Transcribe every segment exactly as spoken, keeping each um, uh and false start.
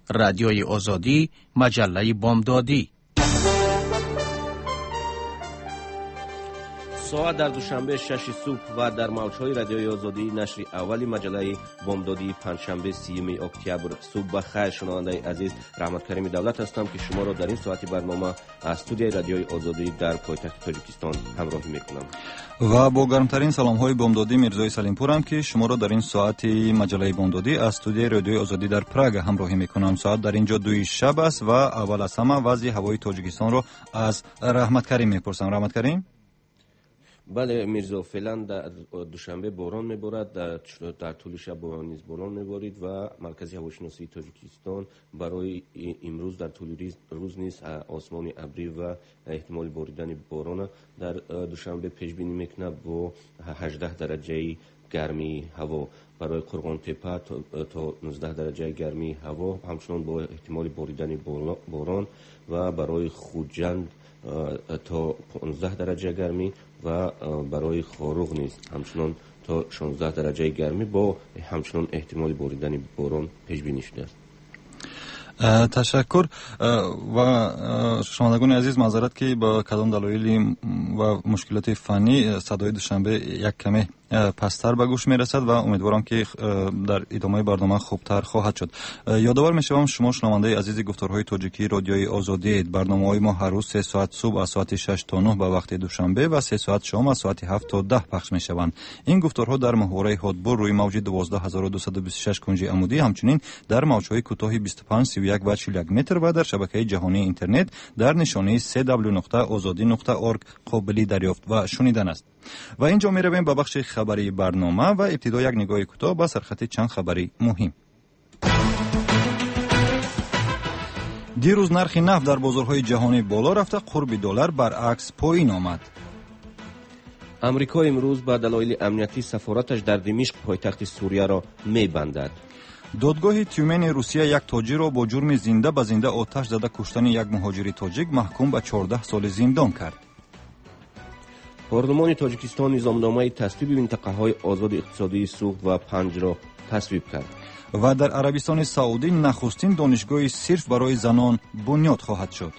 رادیوی آزادی، مجله بامدادی. ساعت در دوشنبه شش صبح و در موجهای رادیوی آزادی نشر اولی مجله بامدادی پنجشنبه سیوم اکتبر. صبح بخیر شنونده عزیز، رحمت کریم دولت هستم که شما را در این ساعت برنامه از استودیوی رادیوی آزادی در پایتخت تاجیکستان همراهی میکنم و با گرمترین سلام های بامدادی میرزای سلیمپورم که شما را در این ساعت مجله بامدادی از استودیوی رادیوی آزادی در پراگ همراهی میکنم. ساعت در اینجا دوی شب است و اول از همه وضع هوای تاجیکستان را از رحمت کریم میپرسم. رحمت کریم. بله میرزا، فعلا در دوشنبه باران میبارد، در, در طول شب باران نیز باران میبارید و مرکزی هواشناسی تاجیکستان برای امروز در طول روز نیز آسمان ابری و احتمال باریدن باران در دوشنبه پیش بینی میکنه با هجده درجه گرمی هوا. برای قرغان تپه تا نوزده درجه گرمی هوا همچنان با احتمال باریدن باران و برای خوجند تا پانزده درجه گرمی و برای خاروغ نیز همچنان تا شانزده درجه گرمی با همچنان احتمال باریدن باران پیش بینی شده است. تشکر. و شنوندگان عزیز معذرت که با کدام دلایل و مشکلات فنی صدای دوشنبه یک کمی پستر به گوش میرسد و امیدوارم که در ادامه برنامه خوبتر خواهد شد. یادآور میشوم شما شنونده عزیز گفتارهای تاجیکی رادیوی آزادی، برنامه‌های ما هر روز سه ساعت صبح از ساعت شش تا نه به وقت دوشنبه و سه ساعت شام از ساعت هفت تا ده پخش میشوند. این گفتارها در محوره هادبور روی موج دوازده هزار و دویست و بیست و شش کنج عمودی، همچنین در موج‌های کوتاه بیست و پنج، سی و یک و چهل و یک متر و در شبکه جهانی اینترنت در نشانی دبلیو دبلیو دبلیو نقطه آزادی نقطه اورگ قابل دریافت و شنیدن است. و اینجا می رویم به بخش خبری برنامه و ابتدا یک نگاه کوتاه به سرخط چند خبری مهم. دیروز نرخ نفت در بازارهای جهانی بالا رفته، قرب دلار برعکس پایین آمد. امریکا امروز به دلایل امنیتی سفارتش در دمشق پایتخت سوریه را می‌بندد. دادگاه تیومن روسیه یک تاجر را با جرم زنده به زنده آتش زده کشتن یک مهاجر تاجیک محکوم به چهارده سال زندان کرد. پارلمان تاجیکستان نظامنامه تصویب منطقه‌های آزاد اقتصادی سوخت و پنج را تصویب کرد. و در عربستان سعودی نخستین دانشگاه صرف برای زنان بنیاد خواهد شد.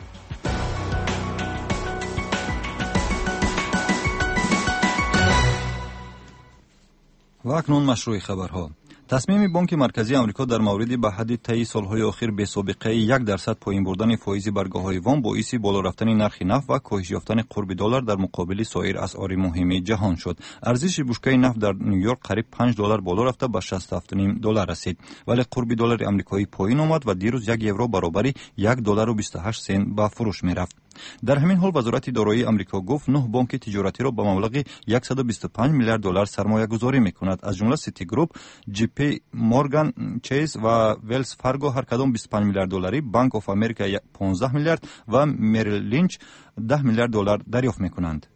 و اکنون مشروع خبرها. تصمیم بانک مرکزی آمریکا در مورد به حد طی سالهای اخیر به سابقه یک درصد پایین بردن فایز برگه‌های وام باعث بالا رفتن نرخ نفت و کاهش یافتن قرب دلار در مقابل سایر اسعار مهم جهان شد. ارزش بشکه نفت در نیویورک قریب پنج دلار بالا رفته به شصت و هفت و نیم دلار رسید، ولی قرب دلار آمریکایی پایین آمد و دیروز یک یورو برابر یک دلار و بیست و هشت سنت به فروش می‌رفت. در همین حال وزارت دارایی آمریکا گفت نه بانک تجارتی را با مبلغ صد و بیست و پنج میلیارد دلار سرمایه گذاری می‌کند، از جمله سیتی گروپ، جی پی مورگان چیز و ویلز فارگو هر کدام بیست و پنج میلیارد دلاری، بانک آف امریکا پانزده میلیارد و مریل لینچ ده میلیارد دلار دریافت می‌کنند.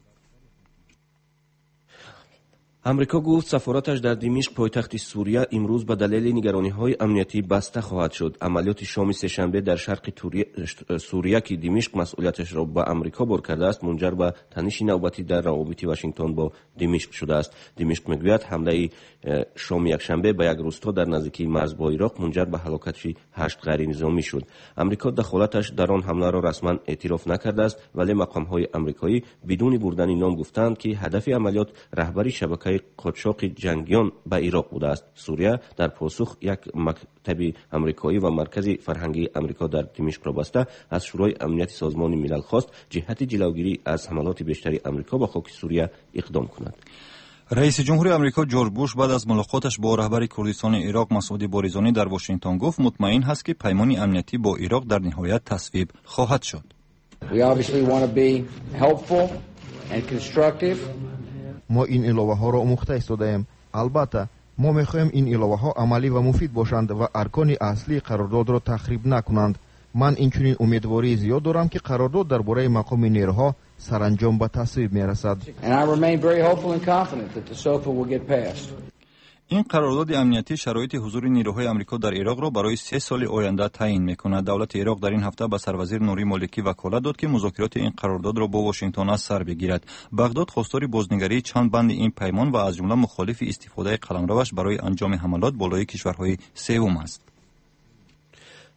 امریکا گفت سفارتش در دمشق پایتخت سوریه امروز به دلیل نگرانی‌های امنیتی بسته خواهد شد. عملیات شام سه‌شنبه در شرق سوریه که دمشق مسئولیتش را به امریکا بر کرده است منجر به تنش نوبتی در روابط واشنگتن با دمشق شده است. دمشق میگوید حمله شام یکشنبه به یک روستا در نزدیکی مرز با عراق منجر به هلاکت هشت غیر نظامی شد. امریکا دخالتش در آن حمله را رسما اعتراف نکرده است، ولی مقام‌های آمریکایی بدون بردن نام گفتند که هدف عملیات رهبری شبکه قاچاق جنگیان به عراق بوده است. سوریه در پاسخ یک مکتب آمریکایی و مرکز فرهنگی آمریکا در دمشق را بسته از شورای امنیت سازمان ملل خواست جهت جلوگیری از حملات بیشتری آمریکا به خاک سوریه اقدام کند. رئیس جمهور آمریکا جورج بوش بعد از ملاقاتش با رهبر کردستان عراق مسعود بارزانی در واشنگتن گفت مطمئن است که پیمان امنیتی با عراق در نهایت تصویب خواهد شد. We obviously want to be helpful and constructive. ما این الوه ها را مختص ایستادیم. البته ما میخواهیم این الوه ها عملی و مفید باشند و ارکان اصلی قرارداد را تخریب نکنند. من اینچنین امیدواری زیاد دارم که قرارداد درباره مقام نیروها سرانجام به تصویب میرسد. And I remain very hopeful and confident that the S O F A will get passed. این قرارداد امنیتی شرایط حضور نیروهای آمریکا در عراق را برای سه سال آینده تعیین می‌کند. دولت عراق در این هفته به سروزیر نوری مالکی وکالت داد که مذاکرات این قرارداد را با واشنگتن از سر بگیرد. بغداد خواستار بازنگری چند بند این پیمان و از جمله مخالف استفاده قلمروش برای انجام حملات بالای کشورهای سوم است.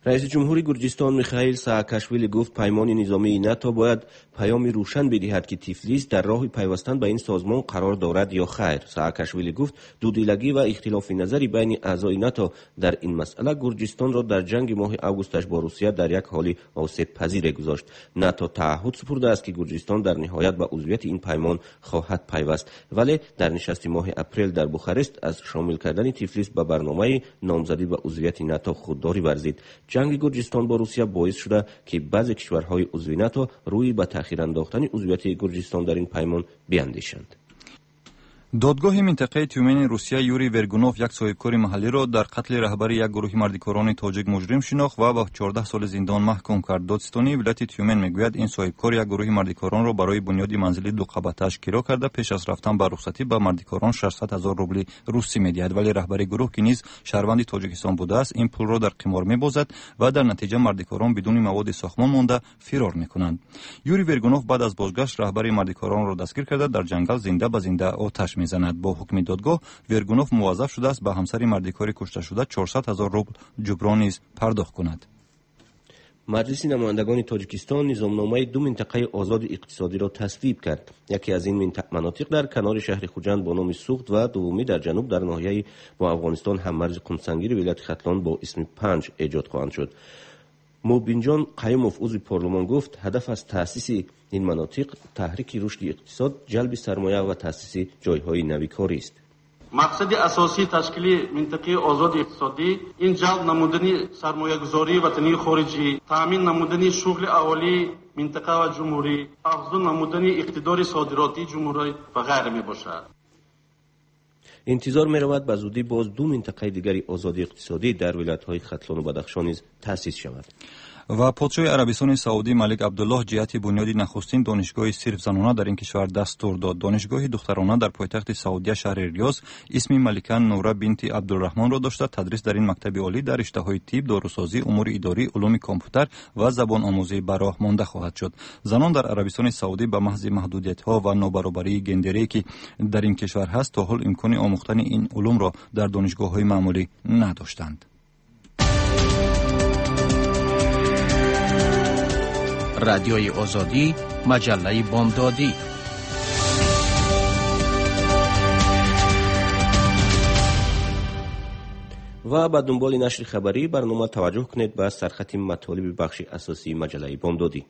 رئیس جمهوری گرجستان میخائیل سااکاشویلی گفت پیمان نظامی ناتو باید پیامی روشن بدهد که تیفلیس در راه پیوستن به این سازمان قرار دارد یا خیر. سااکاشویلی گفت دودیلگی و اختلاف نظری بین اعضای ناتو در این مسئله گرجستان را در جنگ ماه آگوستش با روسیه در یک حال آسیب پذیر گذاشت. ناتو تعهد سپرده است که گرجستان در نهایت به عضویت این پیمان خواهد پیوست، ولی در نشست ماه اپریل در بوخارست از شامل کردن تیفلیس به برنامه نامزدی به عضویت ناتو خودداری ورزید. جنگ گرجستان با روسیه باعث شده که بعضی کشورهای عضو ناتو روی به تأخیر انداختن عضویت گرجستان در این پیمان بیاندیشند. دادگاه منطقه تیومن روسیه یوری ورگونوف یک صاحبکار محلی را در قتل رهبر یک گروه مردکاران تاجیک مجرم شناخت و به چهارده سال زندان محکوم کرد. دادستانی ولایت تیومن میگوید این صاحبکار یک گروه مردکاران را برای بنیاد منزلی دو قبطش کرا کرده پیش از رفتن به رخصتی به مردکاران ششصد هزار روبل روسی میدهد، ولی رهبر گروه که نیز شهروند تاجیکستان بوده است این پول را در قمار میبازد و در نتیجه مردکاران بدون مواد ساختمان مانده فرار میکنند. یوری ورگونوف بعد از بازگشت رهبر مردکاران را دستگیر کرده در جنگل زنده به زنده آتش میزند. با حکم دادگاه ورگونوف موظف شده است به همسر مردکار کشته شده چهارصد هزار روبل جبران نیز پرداخت کند. مجلس نمایندگان تاجیکستان نظامنامه دو منطقه آزاد اقتصادی را تصویب کرد. یکی از این مناطق در کنار شهر خوجند با نام سوخت و دومی در جنوب در ناحیه با افغانستان هممرز قمسنگیر ولایت ختلان با اسم پنج ایجاد خواهند شد. موبینجان قیوموف عضو پارلمان گفت هدف از تأسیس این مناطق تحریک رشد اقتصاد، جلب سرمایه و تأسیس جایهای نوی کاری است. مقصد اساسی تشکیل منطقه آزاد اقتصادی این جلب نمودن سرمایه گذاری وطنی خارجی، تامین نمودن شغل اهالی منطقه و جمهوری، افزون نمودن اقتدار صادراتی جمهوری و غیره می باشد. انتظار می رود به زودی باز دو منطقه دیگری آزاد اقتصادی در ولایت‌های ختلان و بدخشان نیز تأسیس شود. و پادشاه عربستان سعودی ملک عبدالله جهت بنیاد نخستین دانشگاه صرف زنانه در این کشور دستور داد. دانشگاه دخترانه در پایتخت سعودی شهر ریاض اسم ملکه نوره بنت عبدالرحمن را داشته. تدریس در این مکتب عالی در رشته‌های طب، داروسازی، امور اداری، علوم کامپیوتر و زبان آموزی به راه مانده خواهد شد. زنان در عربستان سعودی به محض محدودیت‌ها و نابرابری گندری که در این کشور هست تا حال امکان آموختن این علوم را در دانشگاه‌های معمولی نداشتند. رادیوی آزادی، مجله بامدادی. و با دنبال نشر خبری برنامه توجه کنید به سرخط مطالب بخش اساسی مجله بامدادی.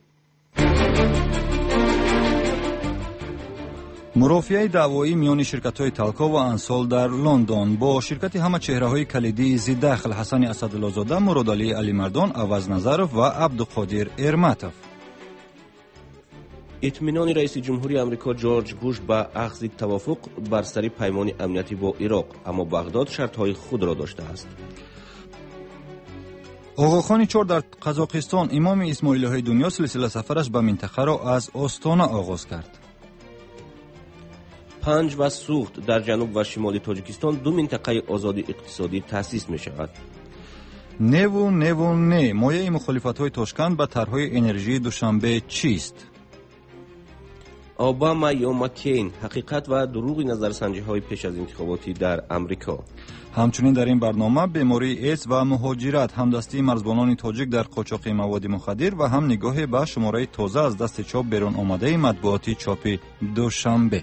مرافعه دعوایی میان شرکت‌های تالکو و انسال در لندن با شرکت همه چهره‌های کلیدی زیدخل حسن اسدالله‌زاده، مرادعلی علیمردان، عوض نظرов و عبدالقادر ارماتov. اطمینان رئیس جمهوری آمریکا جورج بوش به اخذ توافق بر سر پیمان امنیتی با عراق، اما بغداد شرط‌های خود را داشته است. آقاخان چهار در قزاقستان، امام اسماعیلی‌های دنیا سلسله سفرش به منطقه را از آستانه آغاز کرد. پنج و سوخت در جنوب و شمال تاجیکستان دو منطقه آزاد اقتصادی تأسیس می شود. نو نو نه مایه مخالفت‌های تاشکند به طرح‌های انرژی دوشنبه چیست؟ اوباما یا مکین، حقیقت و دروغ نظرسنجی‌های پیش از انتخاباتی در امریکا. همچنین در این برنامه بیماری ایدز و مهاجرت، همدستی مرزبانان تاجیک در قاچاق مواد مخدر و هم نگاه به شماره تازه از دست چاپ بیرون آمده مطبوعاتی چاپ دوشنبه.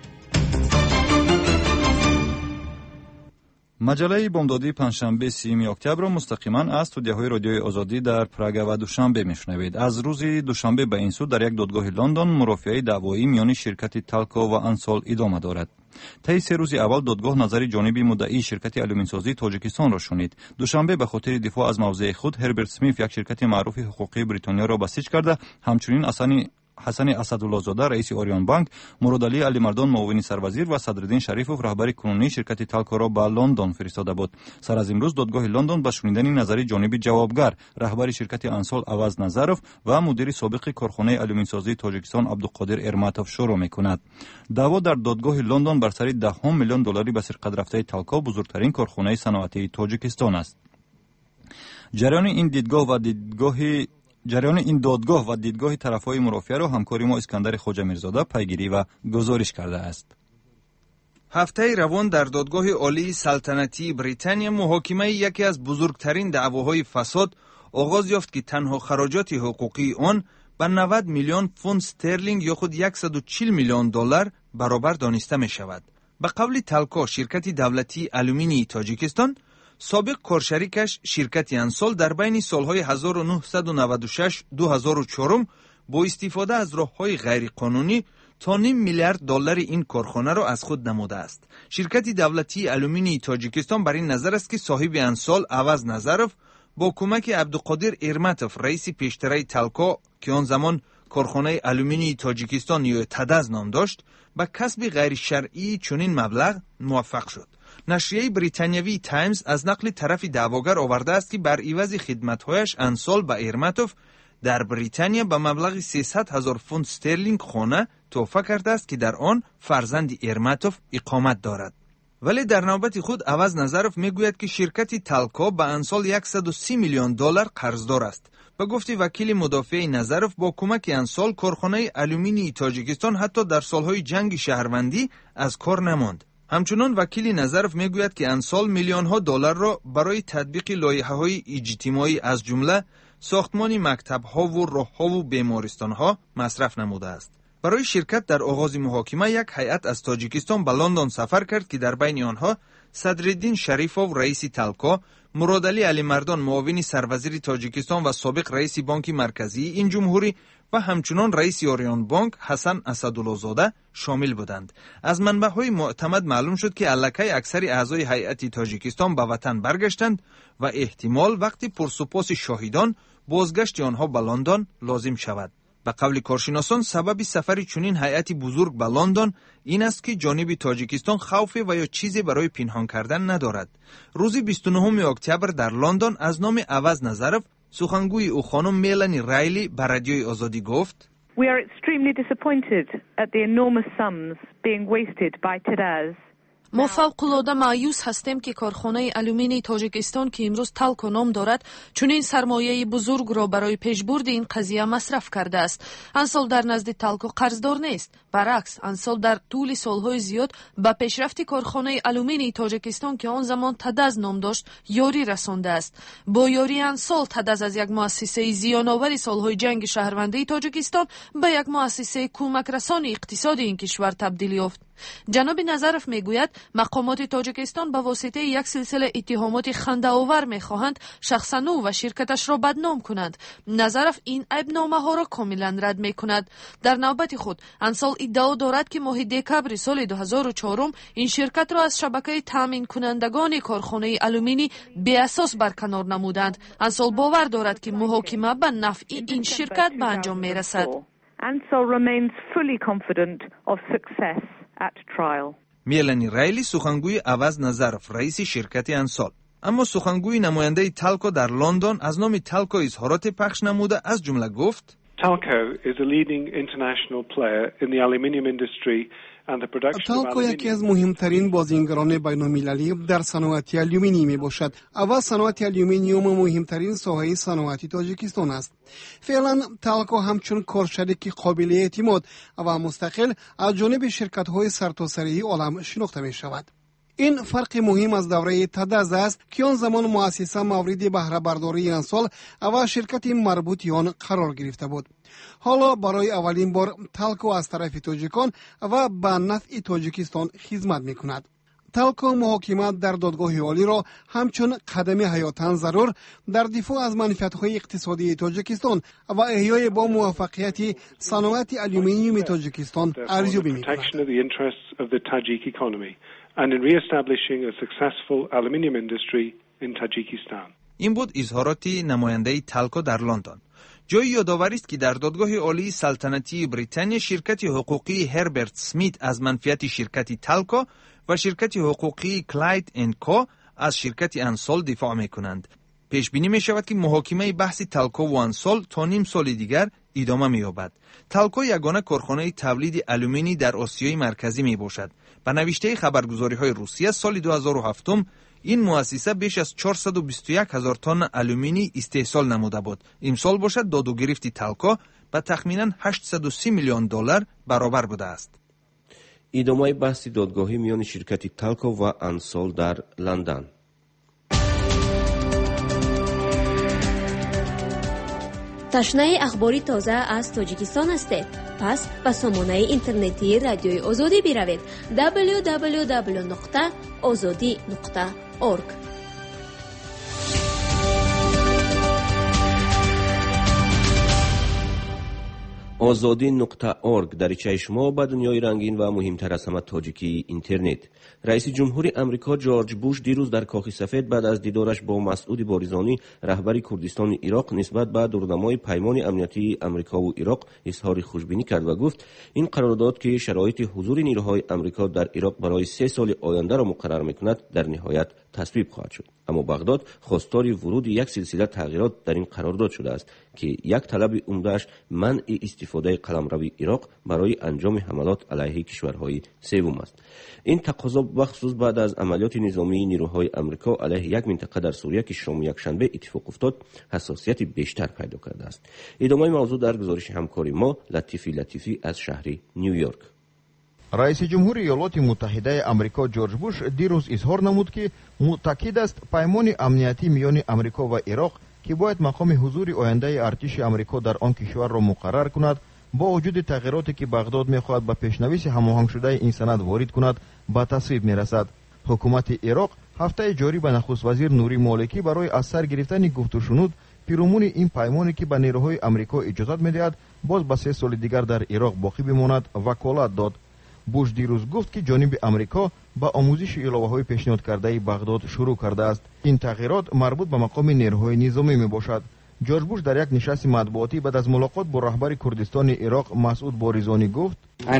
مجله بامدادی پنجشنبه سیوم اکتبر را مستقیما از استودیوهای رادیوی آزادی در پراگ و دوشنبه میشنوید. از روز دوشنبه به این سو در یک دادگاه لندن مرافعه دعوایی میان شرکت تالکو و انسال ادامه دارد. طی سه روز اول دادگاه نظر جانب مدعی شرکت آلومین‌سازی تاجیکستان را شنید. دوشنبه به خاطر دفاع از موضع خود هربرت اسمیت یک شرکت معروف حقوقی بریتانیا را بسیج کرده. همچنین اسانی حسن اسدالله‌زاده رئیس اوریان بانک، مرادعلی علیمردان معاون سروزیر و صدرالدین شریفوف رهبر کنونی شرکت تالکو را به لندن فرستاده بود. سر از امروز دادگاه لندن به شنیدن نظر جانب جوابگر رهبر شرکت انسال عوض نظرov و مدیر سابق کارخانه آلومین‌سازی تاجیکستان عبدالقادر ارماتov شروع می‌کند. دعوا در دادگاه لندن بر سر ده میلیون دلاری به سرقت رفته تالکو، بزرگترین کارخانه صنعتی تاجیکستان است. جریان این دیدگاه و دیدگاه جریان این دادگاه و دیدگاه طرفهای مرافعه را همکار ما اسکندر خواجه میرزاده پیگیری و گزارش کرده است. هفته روان در دادگاه عالی سلطنتی بریتانیا محاکمه یکی از بزرگترین دعواهای فساد، آغاز یافت که تنها خراجات حقوقی آن به نود میلیون پوند استرلینگ یا خود صد و چهل میلیون دلار برابر دانسته می شود. به قول تالکو، شرکت دولتی آلومینی تاجیکستان، سابق کارشریکش شرکت انسول در بین سالهای هزار و نهصد و نود و شش تا دو هزار و چهار با استفاده از راههای غیر قانونی تا نیم میلیارد دلار این کارخانه را از خود نموده است. شرکت دولتی آلومینی تاجیکستان بر این نظر است که صاحب انسول عوض نظرف با کمک عبدالقادر ارمتوف، رئیس پیشتره تالکو که آن زمان کارخانه آلومینی تاجیکستان یا تدز نام داشت، به کسب غیر شرعی چنین مبلغ موفق شد. نشریه بریتانیوی تایمز از نقل طرف دعواگر آورده است که بر عوض خدمت‌هایش انسول به ارمتوف در بریتانیا به مبلغ سیصد هزار پوند استرلینگ خانه تحفه کرده است که در آن فرزند ارمتوف اقامت دارد. ولی در نوبت خود عوض نظرف میگوید که شرکت تالکو به انسول صد و سی میلیون دلار قرضدار است. به گفت وکیل مدافع نظرف، با کمک انسول کارخانه آلومینی تاجیکستان حتی در سالهای جنگ شهروندی از کار نماند. همچنان وکیل نظرف میگوید که انسول میلیون ها دلار را برای تطبیق لایحه‌های اجتماعی از جمله ساختمان مکتب‌ها و راه‌ها و بیمارستان‌ها مصرف نموده است. برای شرکت در آغاز محاکمه یک هیئت از تاجیکستان به لندن سفر کرد که در بین آنها صدرالدین شریفوف رئیس تالکو، مرادعلی علی مردان معاون سروزیر تاجیکستان و سابق رئیس بانک مرکزی این جمهوری و همچنان رئیس آریان بانک حسن اسدالله زاده شامل بودند. از منبع‌های معتمد معلوم شد که الکی اکثر اعضای هیئت تاجیکستان به وطن برگشتند و احتمال وقتی پرسپاس شاهدان بازگشت آنها به لندن لازم شود. به قول کارشناسان سبب سفر چنین هیئتی بزرگ به لندن این است که جانب تاجیکستان خوف و یا چیزی برای پنهان کردن ندارد. روز بیست و نهم اکتبر در لندن از نام عوض نظرف سخنگوی او خانم میلانی رایلی به رادیوی آزادی گفت: We are extremely disappointed at the enormous sums being wasted by Tadaz. ما فوق‌العاده مایوس هستیم که کارخانه آلومینی تاجیکستان که امروز تالکو نام دارد چنین سرمایه بزرگ را برای پیشبرد این قضیه مصرف کرده است. انسول در نزد تالکو قرضدار نیست، برعکس انسول در طول سالهای زیاد به پیشرفت کارخانه آلومینی تاجیکستان که آن زمان تدز نام داشت یاری رسانده است. با یاری انسول تدز از یک مؤسسه زیان‌آور سالهای جنگ شهروندی تاجیکستان به یک مؤسسه کمک رسان اقتصادی این کشور تبدیل یافت. جناب نظرف میگوید مقامات تاجیکستان به واسطه یک سلسله اتهامات خنده‌آور میخواهند شخصا او و شرکتش را بدنام کنند. نظرف این عیب‌نامه ها را کاملا رد میکند. در نوبت خود انسول ادعا دارد که ماه دکبر سال دو هزار و چهار این شرکت را از شبکه تامین کنندگان کارخانه آلومینی بی اساس برکنار نمودند. انسول باور دارد که محاکمه به نفع این شرکت به انجام میرسد. Ansol remains fully confident of success at trial. میلانی رایلی سخنگوی عوض نظرف رئیس شرکت انسول، اما سخنگوی نماینده تالکو در لندن از نام تالکو اظهارات پخش نموده، از جمله گفت: Talco is a leading international player in the aluminium industry and the production of تالکو یکی از مهمترین بازیگران بین‌المللی در صنعت آلومینی می باشد. اول صنعت آلومینیوم مهمترین ساحه صنعتی تاجیکستان است. فعلا تالکو همچون کارشریک قابل اعتماد و مستقل از جانب شرکت‌های سرتاسری عالم شناخته می شود. این فرق مهم از دوره تدز است که آن زمان مؤسسه مورد بهره برداری انسول و شرکت مربوط آن قرار گرفته بود. حالا برای اولین بار تالکو از طرف تاجیکان و به نفع تاجیکستان خدمت می کند. تالکو محاکمه در دادگاه عالی را همچون قدم حیاتاً ضرور در دفاع از منفعت‌های اقتصادی تاجیکستان و احیای با موفقیت صنعت آلومینیوم تاجیکستان ارزیابی می‌کند. and in re-establishing a successful aluminium industry in Tajikistan. این بود اظهارات نماینده تالکو در لندن. جای یادآوری است که در دادگاه عالی سلطنتی بریتانیا شرکت حقوقی هربرت سمیت از منفعت شرکت تالکو و شرکت حقوقی کلاید اند کو از شرکت انسول دفاع می‌کنند. پیش بینی می شود که محاکمه بحث تالکو و انسول تا نیم سال دیگر ادامه می یابد. تالکو یگانه کارخانه تولید آلومینی در آسیای مرکزی می باشد. به نوشته خبرگزاری های روسیه سال دو هزار و هفت این مؤسسه بیش از چهارصد و بیست و یک هزار تن آلومینی استحصال نموده بود. امسال باشد داد و گرفت تالکو به تخمیناً هشتصد و سی میلیون دلار برابر بوده است. ادامه بحث دادگاهی میان شرکت تالکو و انسول در لندن. تشنه اخباری تازه از تاجیکستان هستید؟ پس به سامانه اینترنتی رادیوی آزادی بروید دبلیو دبلیو دبلیو نقطه آزادی نقطه اورگ. آزادی نقطه اورگ دریچه شما به دنیای رنگین و مهمتر از همه تاجیکی اینترنت. رئیس جمهوری امریکا جورج بوش دیروز در کاخ سفید بعد از دیدارش با مسعود باریزانی رهبر کردستان عراق نسبت به دورنمای پیمان امنیتی امریکا و عراق اظهار خوشبینی کرد و گفت این قرارداد که شرایط حضور نیروهای امریکا در عراق برای سه سال آینده را مقرر می‌کند در نهایت تصویب خواهد شد. اما بغداد خواستار ورود یک سلسله تغییرات در این قرارداد شده است که یک طلب عمده‌اش منع استفاده قلمرو عراق برای انجام حملات علیه کشورهای سوم است. این تقاضا بخصوص بعد از عملیات نظامی نیروهای امریکا علیه یک منطقه در سوریه که شام یکشنبه اتفاق افتاد حساسیت بیشتر پیدا کرده است. ادامه موضوع در گزارش همکار ما لطیفی لطیفی از شهر نیویورک. رئیس جمهور ایالات متحده آمریکا جورج بوش دیروز اظهار نمود که معتقد است پیمان امنیتی میان آمریکا و عراق که باید مقام حضور آینده ارتش آمریکا در آن کشور را مقرر کند با وجود تغییراتی که بغداد می‌خواهد به پیشنویس هماهنگ شده این سند وارد کند به تصویب می‌رسد. حکومت عراق هفته جاری به نخست وزیر نوری مالکی برای از سر گرفتن گفت و شنود پیرامون این پیمانی که به نیروهای آمریکا اجازه می‌دهد باز به سه سال دیگر در عراق باقی بماند وکالت داد. بوش دیروز گفت که جانب امریکا با آموزش ایلاوه‌های پیشنهاد کرده بغداد شروع کرده است. این تغییرات مربوط به مقام نیروهای نظامی میباشد. جورج بوش در یک نشست مطبوعاتی بعد از ملاقات با رهبر کردستان عراق مسعود باریزانی گفت: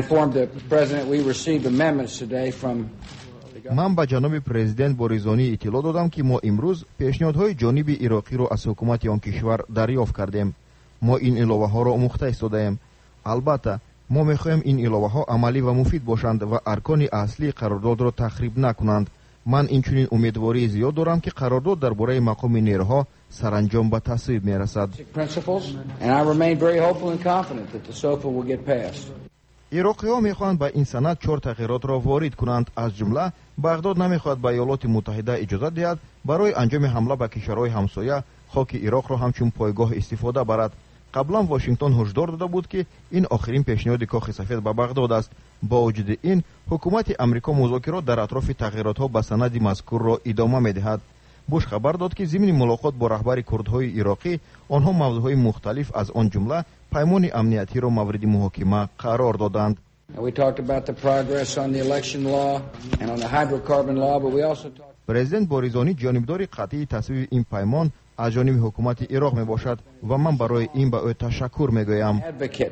من به جناب پرزیدنت باریزانی اطلاع دادم که ما امروز پیشنهادهای جانب عراقی را از حکومت آن کشور دریافت کردیم. ما این ایلاوه‌ها را آموخته ایستادیم. البته ما میخواهیم این ایلاوه‌ها عملی و مفید باشند و ارکان اصلی قرارداد را تخریب نکنند. من اینچنین امیدواری زیاد دارم که قرارداد درباره مقام نیروها سرانجام به تصویب میرسد. عراقی‌ها میخواهند به این سند چهار تغییرات را وارد کنند. از جمله بغداد نمیخواهد به ایالات متحده اجازه دهد برای انجام حمله به کشورهای همسایه خاک عراق را همچون پایگاه استفاده برد. قبلا واشنگتن هشدار داده بود که این آخرین پیشنهاد کاخ سفید به بغداد است. با وجود این حکومت امریکا مذاکرات در اطراف تغییرات‌ها به سند مذکور را ادامه می‌دهد. بوش خبر داد که ضمن ملاقات با رهبر کردهای عراقی آنها موضوعهای مختلف از آن جمله پیمان امنیتی را مورد محاکمه قرار دادند. پرزیدنت باریزانی جانبدار قطعی تصویب این پیمان از جانب حکومت عراق می باشد و من برای این به او تشکر می گویم.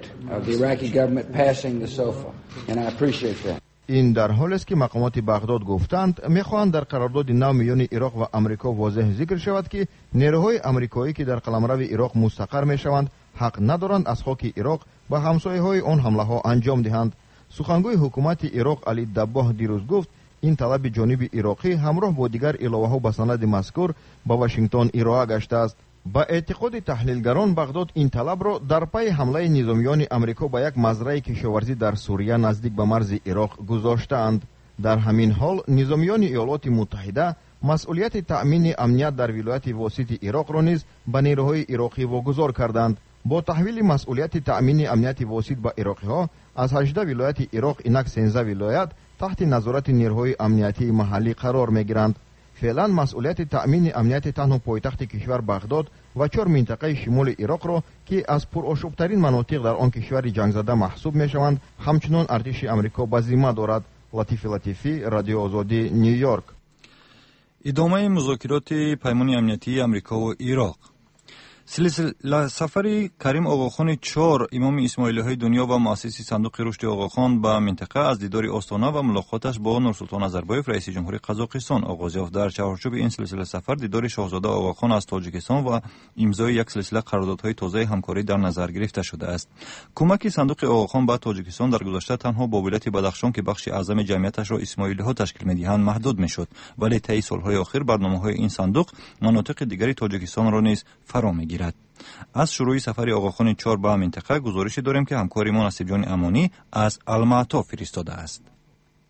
این در حالی است که مقامات بغداد گفتند می خواهند در قرارداد نو میان عراق و امریکا واضح ذکر شود که نیروهای امریکایی که در قلمرو عراق مستقر می شوند حق ندارند از خاک عراق به همسایه های آن حمله ها انجام دهند. سخنگوی حکومت عراق علی دباه دیروز گفت این طلب جانب عراقی همراه با دیگر علاوه ها به سند مذکور به واشنگتن ارائه گشته است. با اعتقاد تحلیلگران بغداد این طلب را در پی حمله نظامیان امریکا به یک مزرعه کشاورزی در سوریه نزدیک به مرز عراق گذاشته‌اند. در همین حال نظامیان ایالات متحده مسئولیت تأمین امنیت در ولایت واسط عراق را نیز به نیروهای عراقی واگذار کردند. با تحویل مسئولیت تأمین امنیت واسط به عراقی‌ها از هجده ولایت عراق اینک سیزده ولایت تحت نظارت نیروهای امنیتی محلی قرار می‌گیرند. فعلا مسئولیت تأمین امنیت تنها پایتخت کشور بغداد و چهار منطقه شمال عراق را که از پرآشوب‌ترین مناطق در آن کشور جنگ زده محسوب می‌شوند همچنان ارتش آمریکا به ذمه دارد. لطیف لطیفی، رادیو آزادی، نیویورک. ادامه مذاکرات پیمان امنیتی آمریکا و عراق. سلسله سفری کریم آقاخان چهار امام اسماعیلی های دنیا و مؤسس صندوق رشد آقاخان به منطقه از دیدار آستانه و ملاقاتش با نورسلطان نظربایف رئیس جمهوری قزاقستان آغاز یافت. در چهارچوب این سلسله سفر دیدار شاهزاده آقاخان از تاجیکستان و امضای یک سلسله قراردادهای تازه همکاری در نظر گرفته شده است. کمک صندوق آقاخان به تاجیکستان در گذشته تنها با ولایت بدخشان که بخش اعظم جمعیتش را اسماعیلی ها تشکیل می‌دهند محدود می‌شد، ولی طی سال‌های اخیر برنامه‌های این صندوق مناطق دیگری تاجیکستان را نیز فرا می‌گیرد. از شروع سفر آقاخان چهار به منطقه گزارش داریم که همکارمان نصیب جان امانی از المعطا فرستاده است.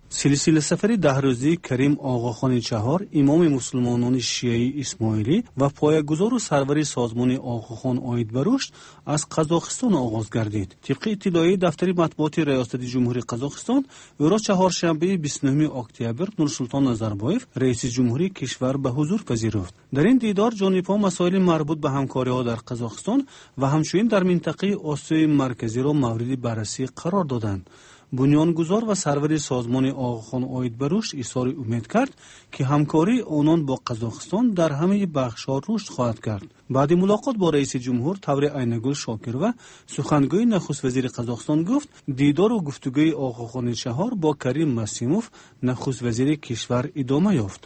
سلسله سفری ده روزه کریم آقاخان چهار امام مسلمانان شیعی اسماعیلی و پایه‌گذار و سرور سازمان آقاخان عاید به رشد از قزاقستان آغاز گردید. طبق اطلاعیه دفتر مطبوعات ریاست جمهوری قزاقستان، او را چهارشنبه بیست و نهم اکتبر نورسلطان نظربایف رئیس جمهوری کشور به حضور پذیرفت. در این دیدار جانب‌ها مسائل مربوط به همکاری‌ها در قزاقستان و همچنین در منطقه آسیای مرکزی را مورد بررسی قرار دادند. بنیانگذار و سرور سازمان آقاخان عاید به رشد اظهار امید کرد که همکاری آنان با قزاقستان در همه بخش‌ها رشد خواهد کرد. بعد ملاقات با رئیس جمهور طور عینگل شاکر و سخنگوی نخست وزیر قزاقستان گفت دیدار و گفتگوی آقاخان چهار با کریم مسیموف نخست وزیر کشور ادامه یافت.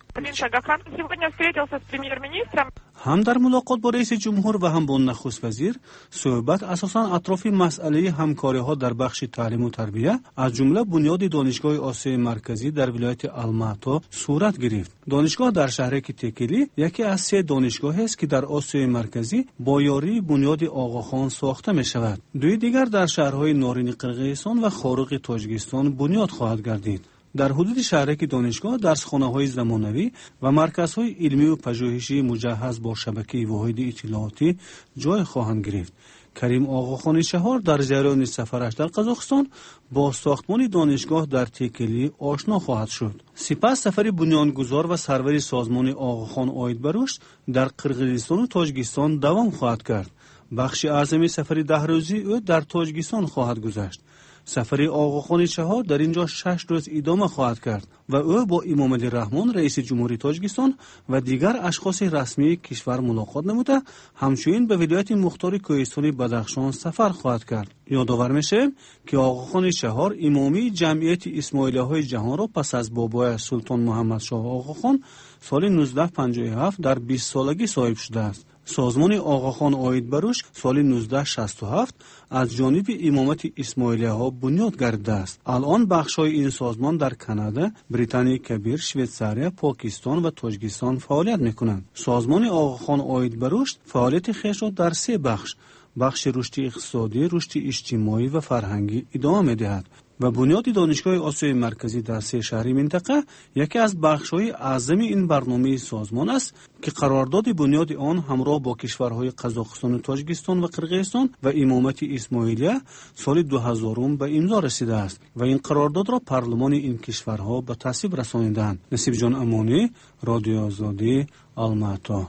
هم در ملاقات با رئیس جمهور و هم با نخست وزیر صحبت اساساً اطراف مسئله همکاری‌ها در بخش تعلیم و تربیت از جمله بنیاد دانشگاه آسیای مرکزی در ولایت الماتا صورت گرفت. دانشگاه در شهرک تکلی یکی از سه دانشگاه است که در آسیای مرکزی با یاری بنیاد آقاخان ساخته می شود. دوی دیگر در شهرهای نارین قرقیزستان و خارق تاجیکستان بنیاد خواهد گردید. در حدود شهرک دانشگاه درسخانه‌های زمانوی و مرکزهای علمی و پژوهشی مجهز با شبکه واحد اطلاعاتی جای خواهند گرفت. کریم آقاخان چهار در جریان سفرش در قزاقستان با ساختمان دانشگاه در تکلی آشنا خواهد شد. سپس سفر بنیانگذار و سرور سازمان آقاخان عاید به رشد در قرقیزستان و تاجیکستان دوام خواهد کرد. بخش اعظم سفر ده روزه او در تاجیکستان خواهد گذشت. سفر آقاخان چهار در اینجا شش روز ادامه خواهد کرد و او با امام علی رحمان رئیس جمهوری تاجیکستان و دیگر اشخاص رسمی کشور ملاقات نموده، همچنین به ولایت مختار کوهستان بدخشان سفر خواهد کرد. یادآور میشه که آقاخان چهار امامی جمعیت اسماعیلی‌های جهان را پس از بابای سلطان محمد شاه آقاخان سال نوزده پنجاه و هفت در بیست سالگی صاحب شده است. سازمان آقاخان عاید به رشد سال نوزده شصت و هفت از جانب امامت اسماعیلی‌ها بنیاد گردیده است. الان بخش‌های این سازمان در کانادا، بریتانیای کبیر، شویتزاریا، پاکستان و تاجیکستان فعالیت می‌کنند. سازمان آقاخان عاید به رشد فعالیت خویش را در سه بخش، بخش رشد اقتصادی، رشد اجتماعی و فرهنگی ادامه می‌دهد و بنیاد دانشگاه آسیای مرکزی در سه شهری منطقه یکی از بخش‌های اعظم این برنامه سازمان است که قرارداد بنیاد آن همراه با کشورهای قزاقستان و تاجیکستان و قرقیزستان و امامت اسماعیلیه سال دو هزار به امضا رسیده است و این قرارداد را پارلمان این کشورها به تصویب رسانیدند. نصیب جان امانی، رادیو آزادی، الماتا.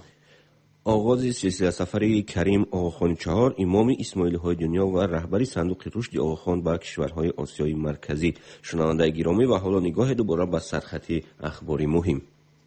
آغاز سلسله سفری کریم آقاخان چهار امام اسماعیلی‌های دنیا و رهبری صندوق رشد آقاخان به کشورهای آسیای مرکزی. شنونده گرامی و حالا نگاه دوباره به سرخط اخباری مهم.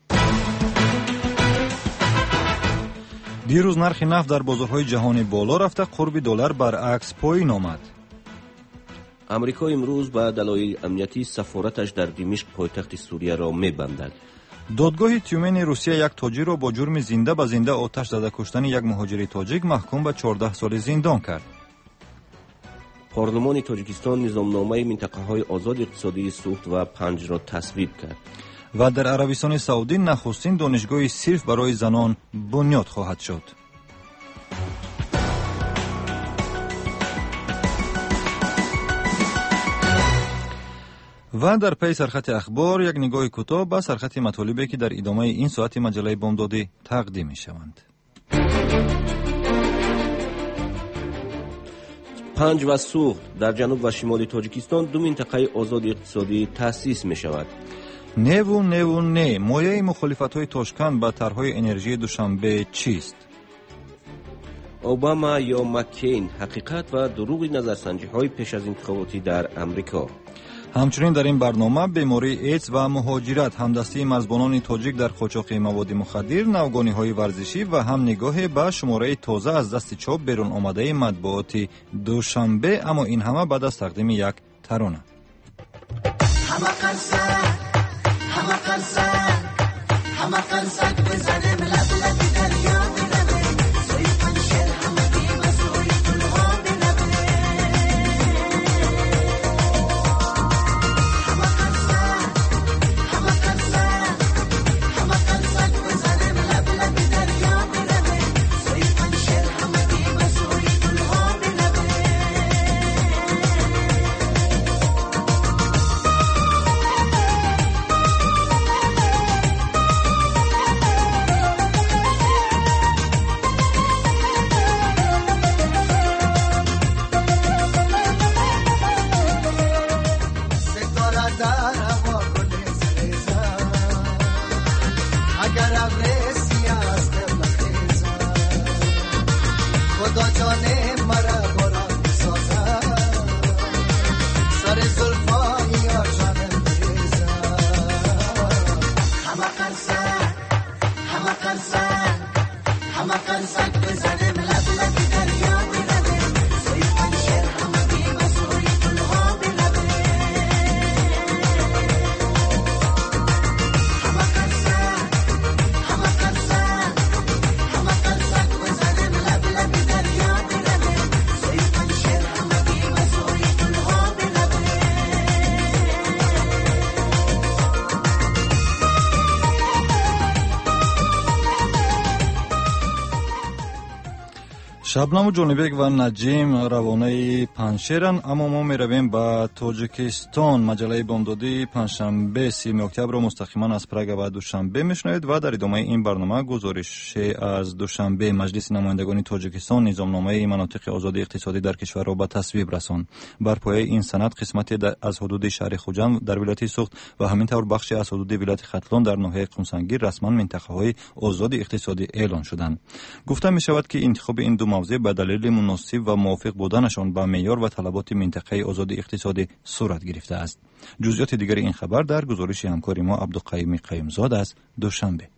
دیروز نرخ نفت در بازارهای جهانی بالا رفته، قرب دلار برعکس پایین آمد. امریکا امروز به دلایل امنیتی سفارتش در دمشق پایتخت سوریه را می‌بندد. دادگاه تیومن روسیه یک تاجر را با جرم زنده به زنده آتش زده کشتن یک مهاجر تاجیک محکوم به چهارده سال زندان کرد. پارلمان تاجیکستان نظامنامه منطقه‌های آزاد اقتصادی سوخت و پنج را تصویب کرد. و در عربستان سعودی نخستین دانشگاه صرف برای زنان بنیاد خواهد شد. و در پی سرخط اخبار یک نگاه کوتاه به سرخط مطالبی که در ادامه این ساعت مجله بامدادی تقدیم می شوند. پنج و سوخت در جنوب و شمال تاجیکستان دو منطقه آزاد اقتصادی تأسیس می شود. نه و نه و نه مایه مخالفت های تاشکند به طرحهای انرژی دوشنبه چیست؟ اوباما یا مکین، حقیقت و دروغ نظرسنجی های پیش از انتخاباتی در امریکا. همچنین در این برنامه بیماری ایدز و مهاجرت، همدستی مزبانان تاجیک در قاچاق مواد مخدر، نوگانی‌های ورزشی و هم نگاه به شماره تازه از دست چاپ بیرون آمده مطبوعات دوشنبه، اما این همه بعد از تقدیم یک ترانه. همه قرصک همه قرصک همه قرصک بزنیم لب لب دریا بنمه سوی پنشر همه دیم سوی دلها بنمه همه قرصک همه قرصک همه قرصک بزنیم لب لب دریا بنمه سوی پنشر همه دیم سوی دلها بنمه خدا جان مرا برا سازد سر زلفای یار جانم بریزد همه قرصک همه قرصک همه قرصک بزنم لب لب دریا برویم سوی پنجر همه بیم سوی گلها برویم همه قرصک همه قرصک همه قرصک بزنم لب لب دریا برویم سوی پنجر همه بیم سوی گلها برویم شبنم جانبک و نجیم روانه پنشیرن. اما ما می رویم به تاجیکستان. مجله بامدادی پنجشنبه سیوم اکتبر را مستقیما از پراگ و دوشنبه میشنوید و در ادامه این برنامه گزارش از دوشنبه مجلس نمایندگان تاجیکستان نظامنامه مناطق آزاد اقتصادی در کشور را به تصویب رساند. بر پایه این سند قسمتی از حدود شهر خوجند در ولایت سوخت و همینطور بخشی از حدود ولایت ختلان در ناحیه قمسنگیر رسما منطقه‌های آزاد اقتصادی اعلان شدند. گفته می شود که انتخاب این دو موضوع به دلیل مناسب و موافق بودنشان با معیار و طلبات منطقه آزاد اقتصادی صورت گرفته است. جزئیات دیگر این خبر در گزارش همکار ما عبدالقیوم قیومزاد از دوشنبه.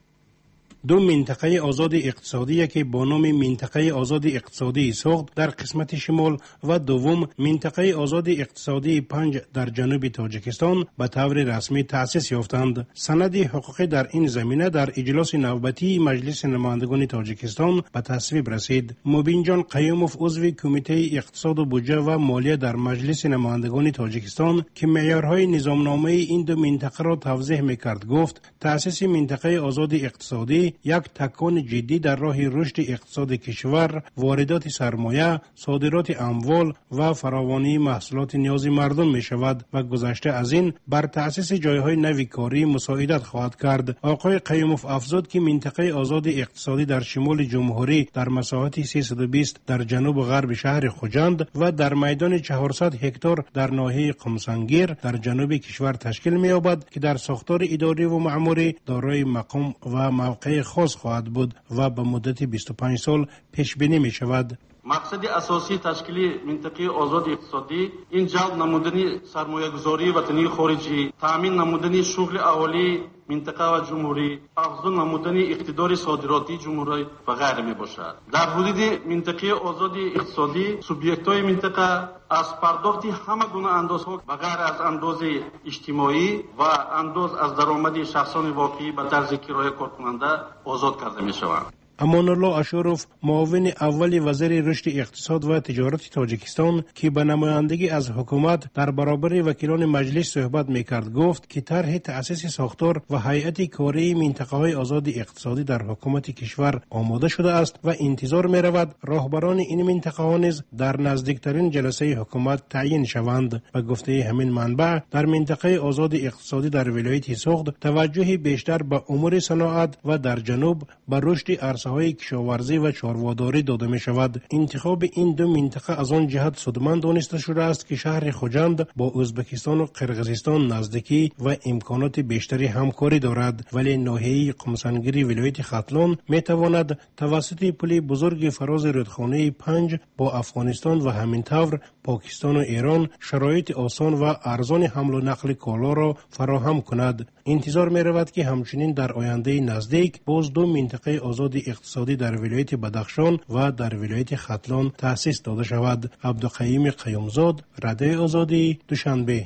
دو منطقه آزاد اقتصادی که با نام منطقه آزاد اقتصادی سوخت در قسمت شمال و دوم منطقه آزاد اقتصادی پنج در جنوب تاجیکستان به طور رسمی تأسیس یافتند. سند حقوقی در این زمینه در اجلاس نوبتی مجلس نمایندگان تاجیکستان به تصویب رسید. مبین جان قیوموف عضو کمیته اقتصاد و بودجه و مالیه در مجلس نمایندگان تاجیکستان که معیارهای نظامنامه این دو منطقه را توضیح می‌کرد گفت تأسیس منطقه آزاد اقتصادی یک تکان جدی در راه رشد اقتصاد کشور، واردات سرمایه، صادرات اموال و فراوانی محصولات نیاز مردم می شود و گذشته از این بر تأسیس جایهای نوی کاری مساعدت خواهد کرد. آقای قیوموف افزود که منطقه آزاد اقتصادی در شمال جمهوری در مساحت سیصد و بیست در جنوب غرب شهر خوجند و در میدان چهارصد هکتار در ناحیه قمسنگیر در جنوب کشور تشکیل می یابد که در ساختار اداری و معماری دارای مقام و موقع خاص خواهد بود و به مدت بیست و پنج سال پیش بینی می شود. مقصد اساسی تشکیل منطقه آزاد اقتصادی این جلب نمودنی سرمایه‌گذاری وطنی خارجی، تامین نمودنی شغل اهالی منطقه و جمهوری، افزون نمودنی اقتدار صادراتی جمهوری و غیره می باشد. در حدود منطقه آزاد اقتصادی سوبیکت‌های منطقه از پرداخت همه گونه اندازها به غیر از انداز اجتماعی و انداز از درآمد شخصان واقعی به طرز کرایه کارکننده آزاد کرده می شوند. امان الله اشوروف معاون اول وزیر رشد اقتصاد و تجارت تاجیکستان که به نمایندگی از حکومت در برابر وکیلان مجلس صحبت میکرد گفت که طرح تأسیس ساختار و هیئت کاری منطقه های آزاد اقتصادی در حکومت کشور آماده شده است و انتظار می رود راهبران این منطقه ها نیز در نزدیکترین جلسه حکومت تعیین شوند. و گفته همین منبع در منطقه آزاد اقتصادی در ولایت سوخت توجه بیشتر به امور صناعت و در جنوب به رشد های کشاورزی و چارواداری داده می شود. انتخاب این دو منطقه از آن جهت سودمند دانسته شده است که شهر خوجند با ازبکستان و قرقیزستان نزدیکی و امکانات بیشتری همکاری دارد، ولی ناحیه قمسنگیری ولایت ختلان می تواند توسط پل بزرگ فراز رودخانه پنج با افغانستان و همینطور پاکستان و ایران شرایط آسان و ارزان حمل و نقل کالا را فراهم کند. انتظار می رود که همچنین در آینده نزدیک باز دو منطقه آزاد اقتصادی در ولایت بدخشان و در ولایت ختلان تأسیس داده شود. عبدالقیوم قیومزاد، رادیوی آزادی، دوشنبه.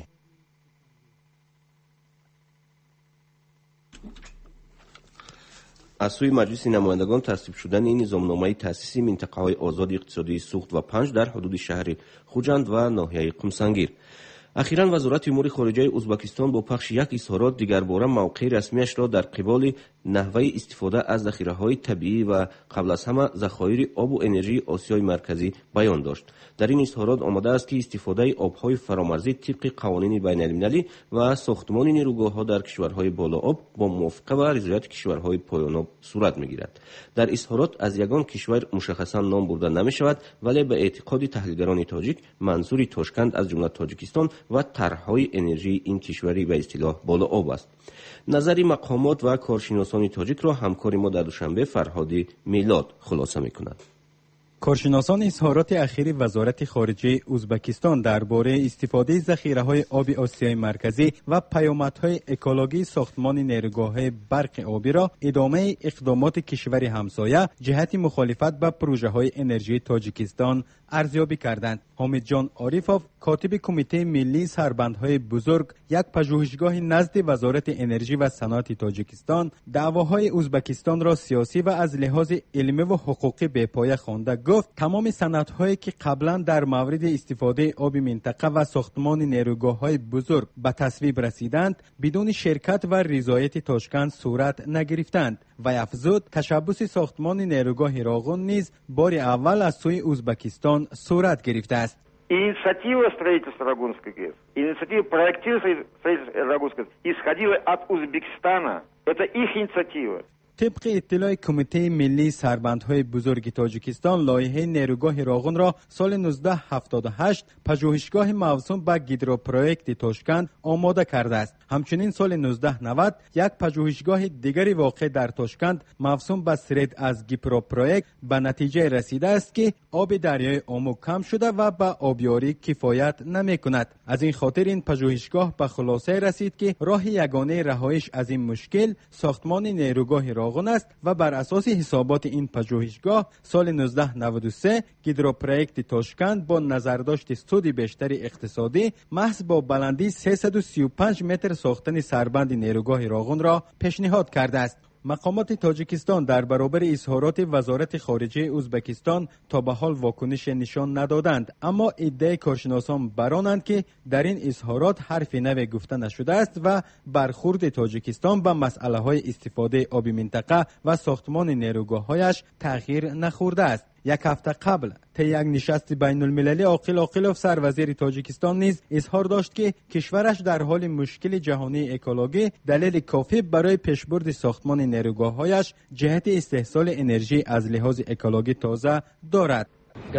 از سوی مجلس نمایندگان تصویب شدن این نظامنامه تأسیس منطقه‌های آزاد اقتصادی سوخت و پنج در حدود شهر خوجند و ناحیه قمسنگیر. اخیراً وزارت امور خارجه ازبکستان با پخش یک اظهارات دیگرباره موقع رسمیش را در قبال نحوه استفاده از ذخیره‌های طبیعی و قبل از همه ذخایر آب و انرژی آسیای مرکزی بیان داشت. در این اظهارات آمده است که استفاده آب‌های فرامرزی طبق قوانین بین‌المللی و ساختمان نیروگاه‌ها در کشورهای بالائاب با موافقه و رضایت کشورهای پایان‌آب صورت می‌گیرد. در اظهارات از یگان کشور مشخصاً نام برده نمی‌شود، ولی به اعتقاد تحلیلگران تاجیک منظور تاشکند از جمله تاجیکستان و طرح‌های انرژی این کشوری به اصطلاح بالائاب است. نظر مقامات و کارشناسان تاجیک را همکار ما در دوشنبه فرهادی میلاد خلاصه می‌کند. کارشناسان اظهارات اخیر وزارت خارجه ازبکستان درباره استفاده ذخیره‌های آب آسیای مرکزی و پیامدهای اکولوژی ساختمان نیروگاه‌های برق آبی را ادامه اقدامات کشور همسایه جهت مخالفت با پروژه‌های انرژی تاجیکستان ارزیابی کردند. حامد جان عارفوف، کاتب کمیته ملی سربندهای بزرگ، یک پژوهشگاه نزد وزارت انرژی و صنعت تاجیکستان، دعواهای ازبکستان را سیاسی و از لحاظ علمی و حقوقی به پایه خوانده گفت تمام صنعت‌هایی که قبلا در مورد استفاده آب منطقه و ساختمان نیروگاه‌های بزرگ به تصویب رسیدند بدون شرکت و رضایت تاشکند صورت نگرفتند و افزود تشبث ساختمان نیروگاه راغون نیز بار اول از سوی ازبکستان صورت گرفته است. Инициатива строительства Рагунской ГЭС, инициатива проектирования строительства Рагунской ГЭС исходила от Узбекистана. Это их инициатива. طبق اطلاع کمیته ملی سربندهای بزرگ تاجیکستان، لایحه نیروگاه راغون را سال نوزده هفتاد و هشت پژوهشگاه موسوم به گیدروپروژه تاشکند آماده کرده است. همچنین سال نوزده نود یک پژوهشگاه دیگری واقع در تاشکند موسوم به سرد از گیدروپروژه به نتیجه رسیده است که آب دریای آمو کم شده و به آبیاری کفایت نمی کند. از این خاطر این پژوهشگاه به خلاصه رسید که راه یگانه رهایش از این مشکل ساختمان نیروگاه راغون است و بر اساس حسابات این پژوهشگاه سال نوزده نود و سه گیدروپروژه تاشکند با نظرداشت سود بیشتر اقتصادی محض با بلندی سیصد و سی و پنج متر ساختن سربند نیروگاه راغون را پیشنهاد کرده است. مقامات تاجیکستان در برابر اظهارات وزارت خارجه ازبکستان تا به حال واکنش نشان ندادند، اما ادعای کارشناسان برانند که در این اظهارات حرفی نو گفته نشده است و برخورد تاجیکستان به مسئله های استفاده آب منطقه و ساختمان نیروگاه‌هایش تغییر نخورده است. یک هفته قبل طی یک نشست بین المللی عاقل عاقلوف سروزیر تاجیکستان نیز اظهار داشت که کشورش در حال مشکل جهانی اکولوژی دلیل کافی برای پیشبرد ساختمان نیروگاه‌هایش جهت استحصال انرژی از لحاظ اکولوژی تازه دارد.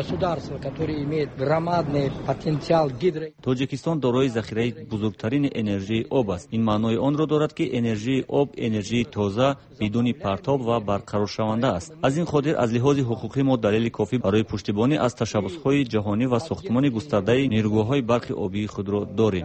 тоҷикистон дорои захираи бузургтарини энержии об аст. ин маънои онро дорад ки энержии об энержии тоза бидуни партоб ва барқароршаванда аст. аз ин хотир аз лиҳози ҳуқуқӣ мо далели кофӣ барои пуштибонӣ аз ташаббусҳои ҷаҳонӣ ва сохтмони густардаи нейрӯгоҳҳои барқи обии худро дорем.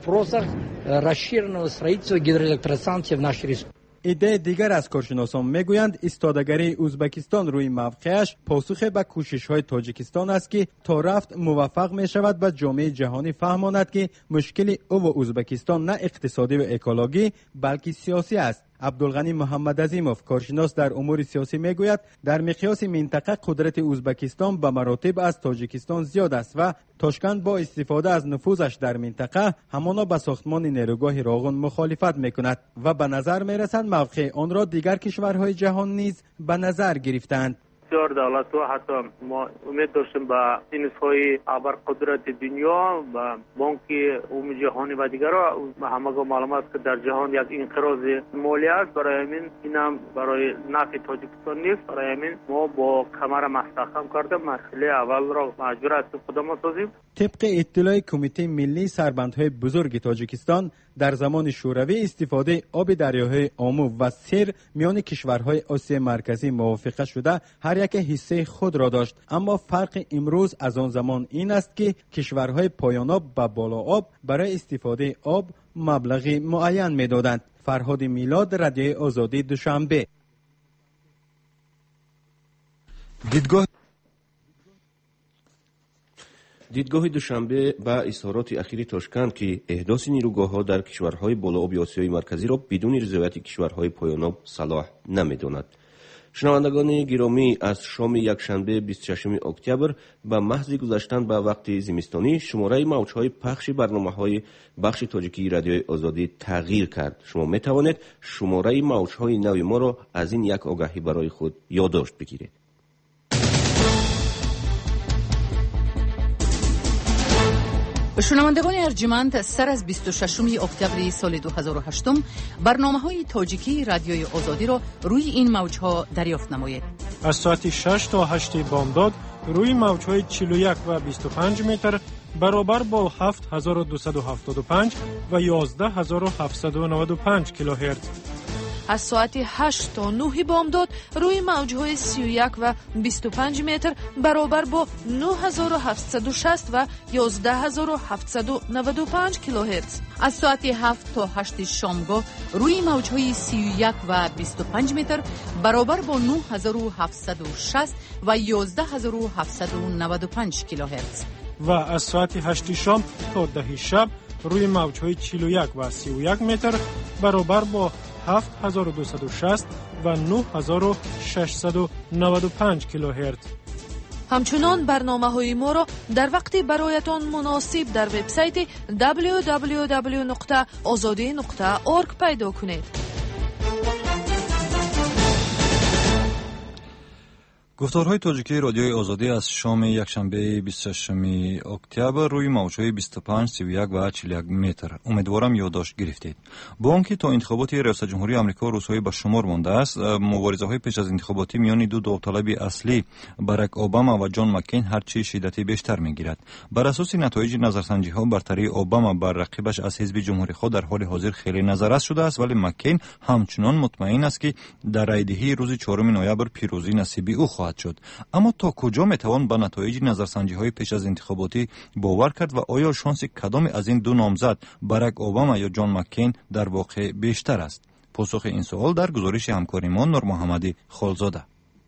ایده دیگر از کارشناسان میگویند ایستادگری ازبکستان روی موقعش پاسخ به کوشش‌های تاجیکستان است که تا رفت موفق می شود به جامعه جهانی فهماند که مشکل او و ازبکستان نه اقتصادی و اکولوژی بلکه سیاسی است. عبدالغنی محمد عظیموف، کارشناس در امور سیاسی، میگوید در مقیاس منطقه قدرت ازبکستان به مراتب از تاجیکستان زیاد است و تاشکند با استفاده از نفوذش در منطقه همانا به ساختمان نیروگاه راغون مخالفت میکند و به نظر میرسد موقع آن را دیگر کشورهای جهان نیز به نظر گرفتند. بسیار دولت و حتی ما امید داشتیم با اینس‌های ابرقدرت دنیا و بانک عمومی جهانی و دیگر همه معلومات که در جهان یک انقراض مالی است، برای همین اینم برای نفع تاجیکستان نیست. برای همین ما با کمر مستحکم کرده مسئله اول را مجبور هستیم خودمان سازیم. طبق اطلاع کمیته ملی سربندهای بزرگ تاجیکستان، در زمان شوروی استفاده آب دریاهای آمو و سیر میان کشورهای آسیای مرکزی موافقه شده هر یک حصه خود را داشت، اما فرق امروز از آن زمان این است که کشورهای پایان آب و بالا آب برای استفاده آب مبلغی معین میدادند. فرهاد میلاد، رادیوی آزادی، دوشنبه. دیدگاه دیدگاه دوشنبه با اظهارات اخیر تاشکند که احداث نیروگاه‌ها در کشورهای بالائاب آسیای مرکزی را بدون رضایت کشورهای پایان‌آب صلاح نمی‌داند. شنوندگان گرامی، از شام یکشنبه بیست و ششم اکتبر به محض گذشتن به وقت زمستانی شماره موج‌های پخش برنامه‌های بخش تاجیکی رادیوی آزادی تغییر کرد. شما می‌توانید شماره موج‌های نو ما را از این یک آگاهی برای خود یادداشت بگیرید. شنوندگان ارجمند، سر از بیست و ششم اکتبر سال دو هزار و هشت برنامه‌های تاجیکی رادیوی آزادی را روی این موج‌ها دریافت نمایید. از ساعت شش تا هشت بامداد روی موج‌های چهل و یک و بیست و پنج متر برابر با هفت هزار و دویست و هفتاد و پنج و یازده هزار و هفتصد و نود و پنج کیلوهرتز. از ساعت هشت تا نه بامداد روی موجهای سی و یک و بیست و پنج متر برابر با نه هزار و هفتصد و شصت و یازده هزار و هفتصد و نود و پنج کیلوهرتز. از ساعت هفت تا هشت شامگاه روی موجهای سی و یک و بیست و پنج متر برابر با نه هزار و هفتصد و شصت و یازده هزار و هفتصد و نود و پنج کیلوهرتز. و از ساعت هشت شام تا ده شب روی موجهای چهل و یک و سی و یک متر برابر با هفت هزار و دویست و شصت و نه هزار و ششصد و نود و پنج کیلوهرتز. همچنان برنامه های ما را در وقتی برایتان مناسب در وبسایت دبلیو دبلیو دبلیو نقطه آزادی نقطه اورگ پیدا کنید. گفتارهای تاجیکی رادیوی آزادی از شام یکشنبه بیست و ششم اکتبر روی موجهای بیست و پنج، سی و یک و چهل و یک متر. امیدوارم یادداشت گرفتید. با آنکه تا انتخابات ریاست جمهوری آمریکا روزهای به شمار مانده است، مبارزه‌های پیش از انتخاباتی میان دو داوطلب اصلی باراک اوباما و جان مکین هرچی شدتی بیشتر میگیرد. بر اساس نتایج نظرسنجی‌ها برتری اوباما بر رقیبش از حزب جمهوری خود در حال حاضر خیلی نظررس شده است، ولی مکین همچنان مطمئن است که در رایدهی روز چهارم نوامبر پیروزی نصیب او خواهد شد. اما تا کجا میتوان به نتایج نظرسنجی های پیش از انتخاباتی باور کرد و آیا شانس کدام از این دو نامزد باراک اوباما یا جان مکین در واقع بیشتر است؟ پاسخ این سوال در گزارش همکاریمان نور محمدی خالزاده.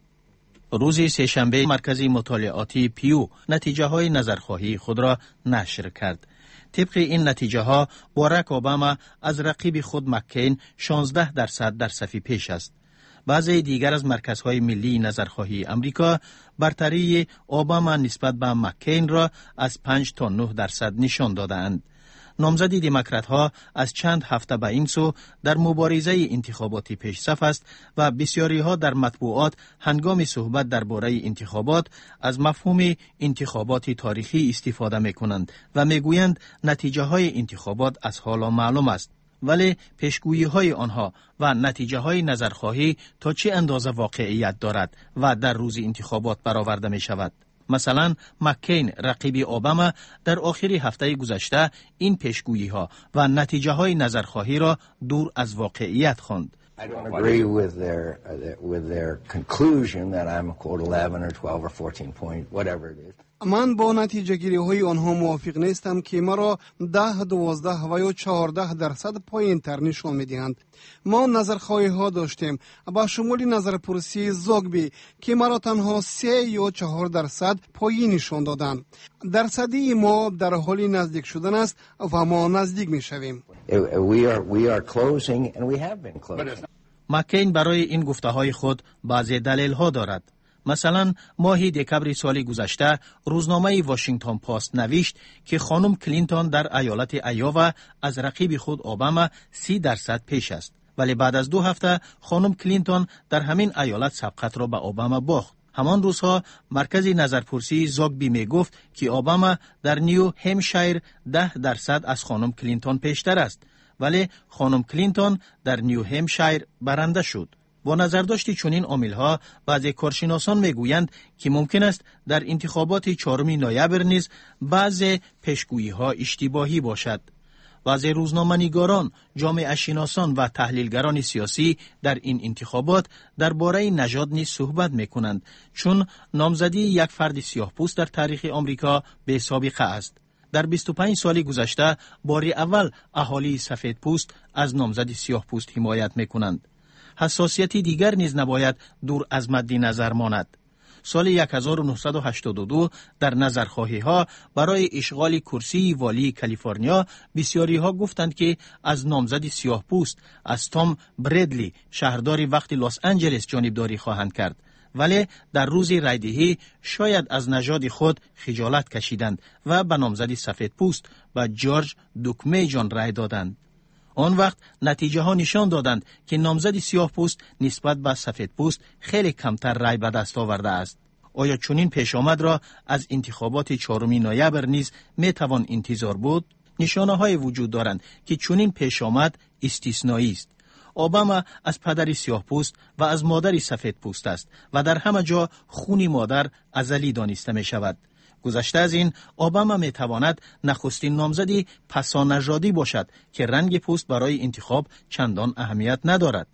روز سه‌شنبه مرکز مطالعاتی پیو نتیجه های نظرخواهی خود را نشر کرد. طبق این نتیجه ها باراک اوباما از رقیب خود مکین شانزده درصد در صف پیش است. بعضی دیگر از مرکزهای ملی نظرخواهی امریکا برتری اوباما نسبت به مکین را از پنج تا نه درصد نشان دادند. نامزد دموکرات ها از چند هفته به این سو در مبارزه انتخاباتی پیش صف است و بسیاری ها در مطبوعات هنگام صحبت درباره انتخابات از مفهوم انتخابات تاریخی استفاده می کنند و می گویند نتیجه های انتخابات از حالا معلوم است. ولی پیشگویی های آنها و نتیجه های نظرخواهی تا چه اندازه واقعیت دارد و در روز انتخابات برآورده می شود؟ مثلا مکین رقیب اوباما در آخر هفته گذشته این پیشگویی ها و نتیجه های نظرخواهی را دور از واقعیت خواند. I don't agree with their uh, with their conclusion that I'm quote eleven or twelve or fourteen point whatever it is. من با نتیجه گیری های آنها موافق نیستم که مرا ده، دوازده و یا چهارده درصد پایین تر نشان می دهند. ما نظرخواهی ها داشتیم با شمول نظرپرسی زاگبی که مرا تنها سه یا چهار درصد پایین نشان دادند. درصدی ما در حال نزدیک شدن است و ما نزدیک می شویم. We are we are closing and we have been closing. مکین برای این گفته های خود بعضی دلیل ها دارد. مثلا ماه دکبر سال گذشته روزنامه واشنگتن پست نوشت که خانم کلینتون در ایالت ایاوا از رقیب خود اوباما سی درصد پیش است، ولی بعد از دو هفته خانم کلینتون در همین ایالت سبقت را به اوباما باخت. همان روزها مرکز نظرپرسی زاگبی می گفت که اوباما در نیو همشایر ده درصد از خانم کلینتون پیشتر است، ولی خانم کلینتون در نیو همشایر برنده شد. با نظرداشت چنین عامل‌ها بعضی کارشناسان میگویند که ممکن است در انتخابات چهارم نوامبر نیز بعضی پیشگویی‌ها اشتباهی باشد. بعضی روزنامه‌نگاران، جامعه شناسان و تحلیلگران سیاسی در این انتخابات درباره نژاد نیز صحبت می‌کنند، چون نامزدی یک فرد سیاه‌پوست در تاریخ آمریکا به سابقه است. در بیست و پنج سال گذشته بار اول اهالی سفیدپوست از نامزد سیاه‌پوست حمایت می‌کنند. حساسیتی دیگر نیز نباید دور از مد نظر ماند. سال هزار و نهصد و هشتاد و دو در نظرخواهی ها برای اشغال کرسی والی کالیفرنیا بسیاری ها گفتند که از نامزد سیاه پوست از توم بردلی شهردار وقت لس آنجلس جانبداری خواهند کرد، ولی در روز رایدهی شاید از نژاد خود خجالت کشیدند و به نامزد سفید پوست و جورج دوکمیجان رای دادند. آن وقت نتیجه ها نشان دادند که نامزد سیاه پوست نسبت به سفید پوست خیلی کمتر رای به دست آورده است. آیا چنین پیش آمد را از انتخابات چهارم نوامبر نیز می توان انتظار بود؟ نشانه های وجود دارند که چنین پیش آمد استثنایی است. اوباما از پدر سیاه پوست و از مادر سفید پوست است و در همه جا خون مادر ازلی دانسته می شود. گذشته از این، اوباما می تواند نخستین نامزدی پسانژادی باشد که رنگ پوست برای انتخاب چندان اهمیت ندارد.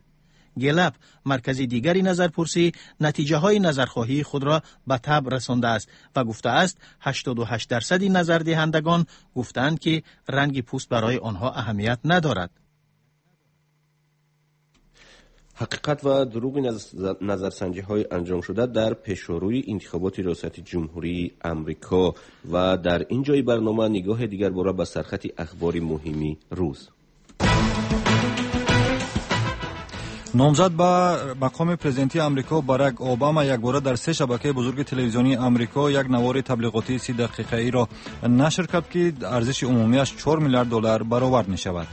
گلپ، مرکز دیگری نظرپرسی، نتیجه های نظرخواهی خود را به تبع رسانده است و گفته است هشتاد و هشت درصد نظردهندگان گفتند که رنگ پوست برای آنها اهمیت ندارد. حقیقت و دروغ نظرسنجی های انجام شده در پیشروی انتخابات ریاست جمهوری امریکا و در این جای برنامه نگاه دیگر باره به سرخط اخبار مهمی روز. نامزد به مقام پرزیدنتی آمریکا باراک اوباما یک بار در سه شبکه بزرگ تلویزیونی آمریکا یک نوار تبلیغاتی سی دقیقه‌ای را نشر کرد که ارزش عمومیش چهار میلیارد دلار برآورد می شود.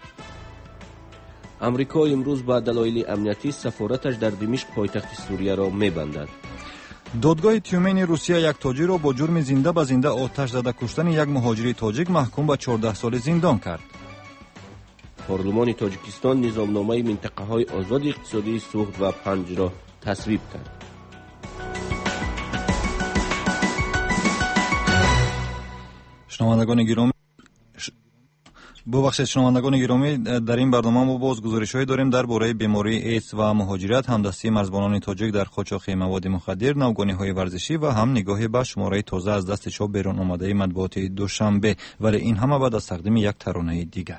امریکا امروز با دلایل امنیتی سفارتش در دمشق پایتخت سوریه را می‌بندد. دادگاه تیومن روسیه یک تاجر را با جرم زنده به زنده آتش زده کشتن یک مهاجر تاجیک محکوم به چهارده سال زندان کرد. پارلمان تاجیکستان نظامنامه منطقه‌های آزاد اقتصادی سوخت و پنج را تصویب کرد. شنوندگان گرامی ببخشید شنوندگان گرامی، در این برنامه ما باز گزارش‌هایی داریم درباره بیماری ایدز و مهاجرت، همدستی مرزبانان تاجیک در قاچاق مواد مخدر، نوگانی‌های ورزشی و هم نگاهی به شماره تازه از دست چاپ بیرون آمده مطبوعات دوشنبه، ولی این همه بعد از تقدیم یک ترانه دیگر.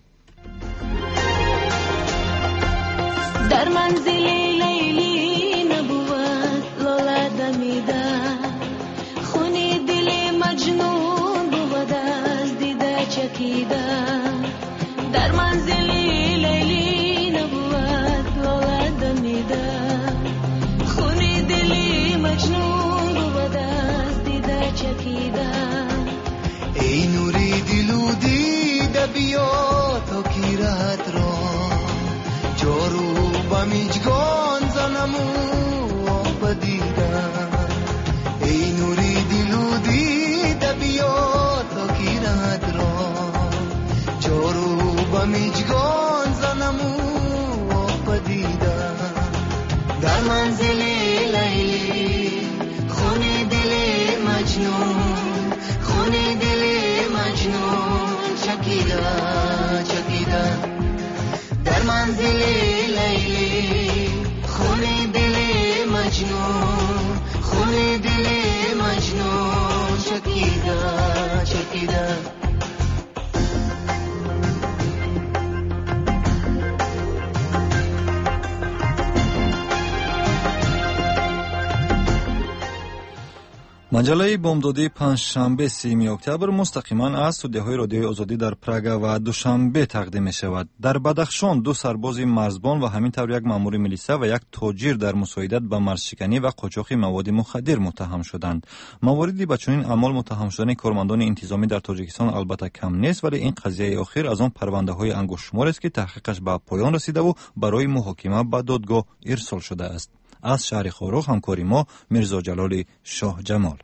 در منزل لیلی نبود لاله دمیده، خونی دل مجنون بود از دیده چکیده. در منزل لیلی نبود لاله دمیده، خونی دل مجنون بود از دیده چکیده. ای نوری دلو دیده بیا تا کی راحت را جارو بمیجگان زنمو آب دیدم. ای نوری دلو دیده بیا تا کی راحت را جارو بمیجگان زنمو آب دیدم. در منزل لیلی خونه دل مجنون، خونه دل مجنون چکیده چکیده. در منزل لیلی خونه دل مجنون، خونه دل مجنون چکیده چکیده. مجله بامدادی پنجشنبه سیمی اکتبر مستقیما از استودیوهای رادیوی آزادی در پراگ و دوشنبه تقدیم می شود. در بدخشان دو سرباز مرزبان و همینطور یک مأمور میلیسا و یک تاجر در مساعدت به مرزشکنی و قاچاق مواد مخدر متهم شدند. مواردی به چنین اعمال متهم شدن کارمندان انتظامی در تاجیکستان البته کم نیست، ولی این قضیه اخیر از آن پرونده های انگشتشمار است که تحقیقش به پایان رسیده و برای محاکمه به دادگاه ارسال شده است. از شهر خاروخ همکاری ما میرزا جلال شاه جمال.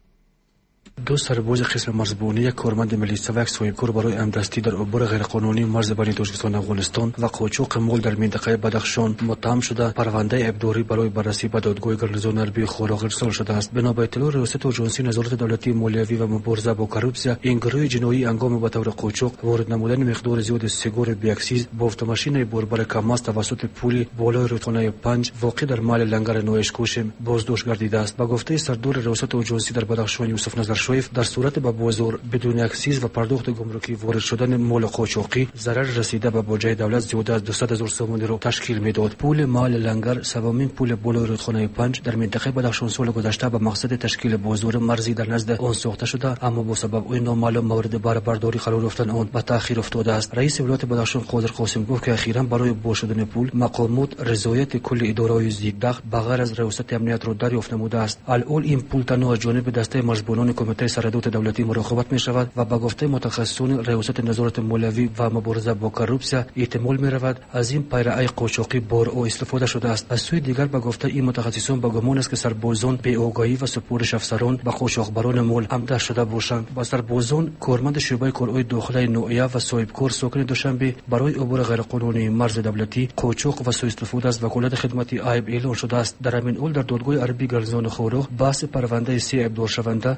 دو سرباز قسم مرزبانی، یک کارمند میلیسا و یک صاحبکار برای امدستی در عبور غیرقانونی مرز بین تاجیکستان و افغانستان و قاچاق مال در منطقه بدخشان متهم شده پرونده ابداری برای بررسی به دادگاه گرلزون حربی خاروخ ارسال شده است. بنا به اطلاع ریاست اجنسی نظارت دولتی مالیوی و مبارزه با کروپسیا، این گروه جنایی هنگام به طور قاچاق وارد نمودن مقدار زیاد سیگار بیاکسیز با اتوماشین بربر کماست توسط پل بالای رودخانه پنج واقع در محل لنگر نویشکوشم بازداشت گردیده است. با گفته سردار ریاست اجنسی در بدخشان یوسف نظر شریف، در صورت به بازار بدون اکسیز و پرداخت گمرکی وارد شدن مال قاچاقی ضرر رسیده به بودجه دولت زیاده از دویست هزار سومانی را تشکیل میداد. پل محل لنگر سومین پل بالای رودخانه پنج در منطقه بدخشان سال گذشته به مقصد تشکیل بازار مرزی در نزد آن ساخته شده، اما با سبب این نامعلوم مورد باربرداری قرار گرفتن آن به تأخیر افتاده است. رئیس ولایت بدخشان قادر قاسم گفت که اخیراً برای باز شدن پل مقامات رضایت کل اداره‌های زیگدخ بغیر از ریاست امنیت را دریافت نموده است. الان این پل تنها از جانب دسته مرزبانان کمیته سرحدات دولتی مراقبت می شود و با گفته متخصصان ریاست نظارت مالیوی و مبارزه با کروپسیا احتمال می رود از این پیرای قاچاقی بار او استفاده شده است. از سوی دیگر با گفته این متخصصان با گمان است که سربازان به آگاهی و سپورش افسران به قاچاقبران مال همدست شده باشند. با سربازان کارمند شعبه کارهای داخلی نوعیه و صاحبکار ساکن دوشنبه برای عبور غیرقانونی مرز دولتی قاچاق و سوء استفاده از وکالت خدمتی عیب اعلان شده است. در همین حال در دادگاه حربی گرلزون خاروخ بحث پرونده سی ابدار شونده دو شهر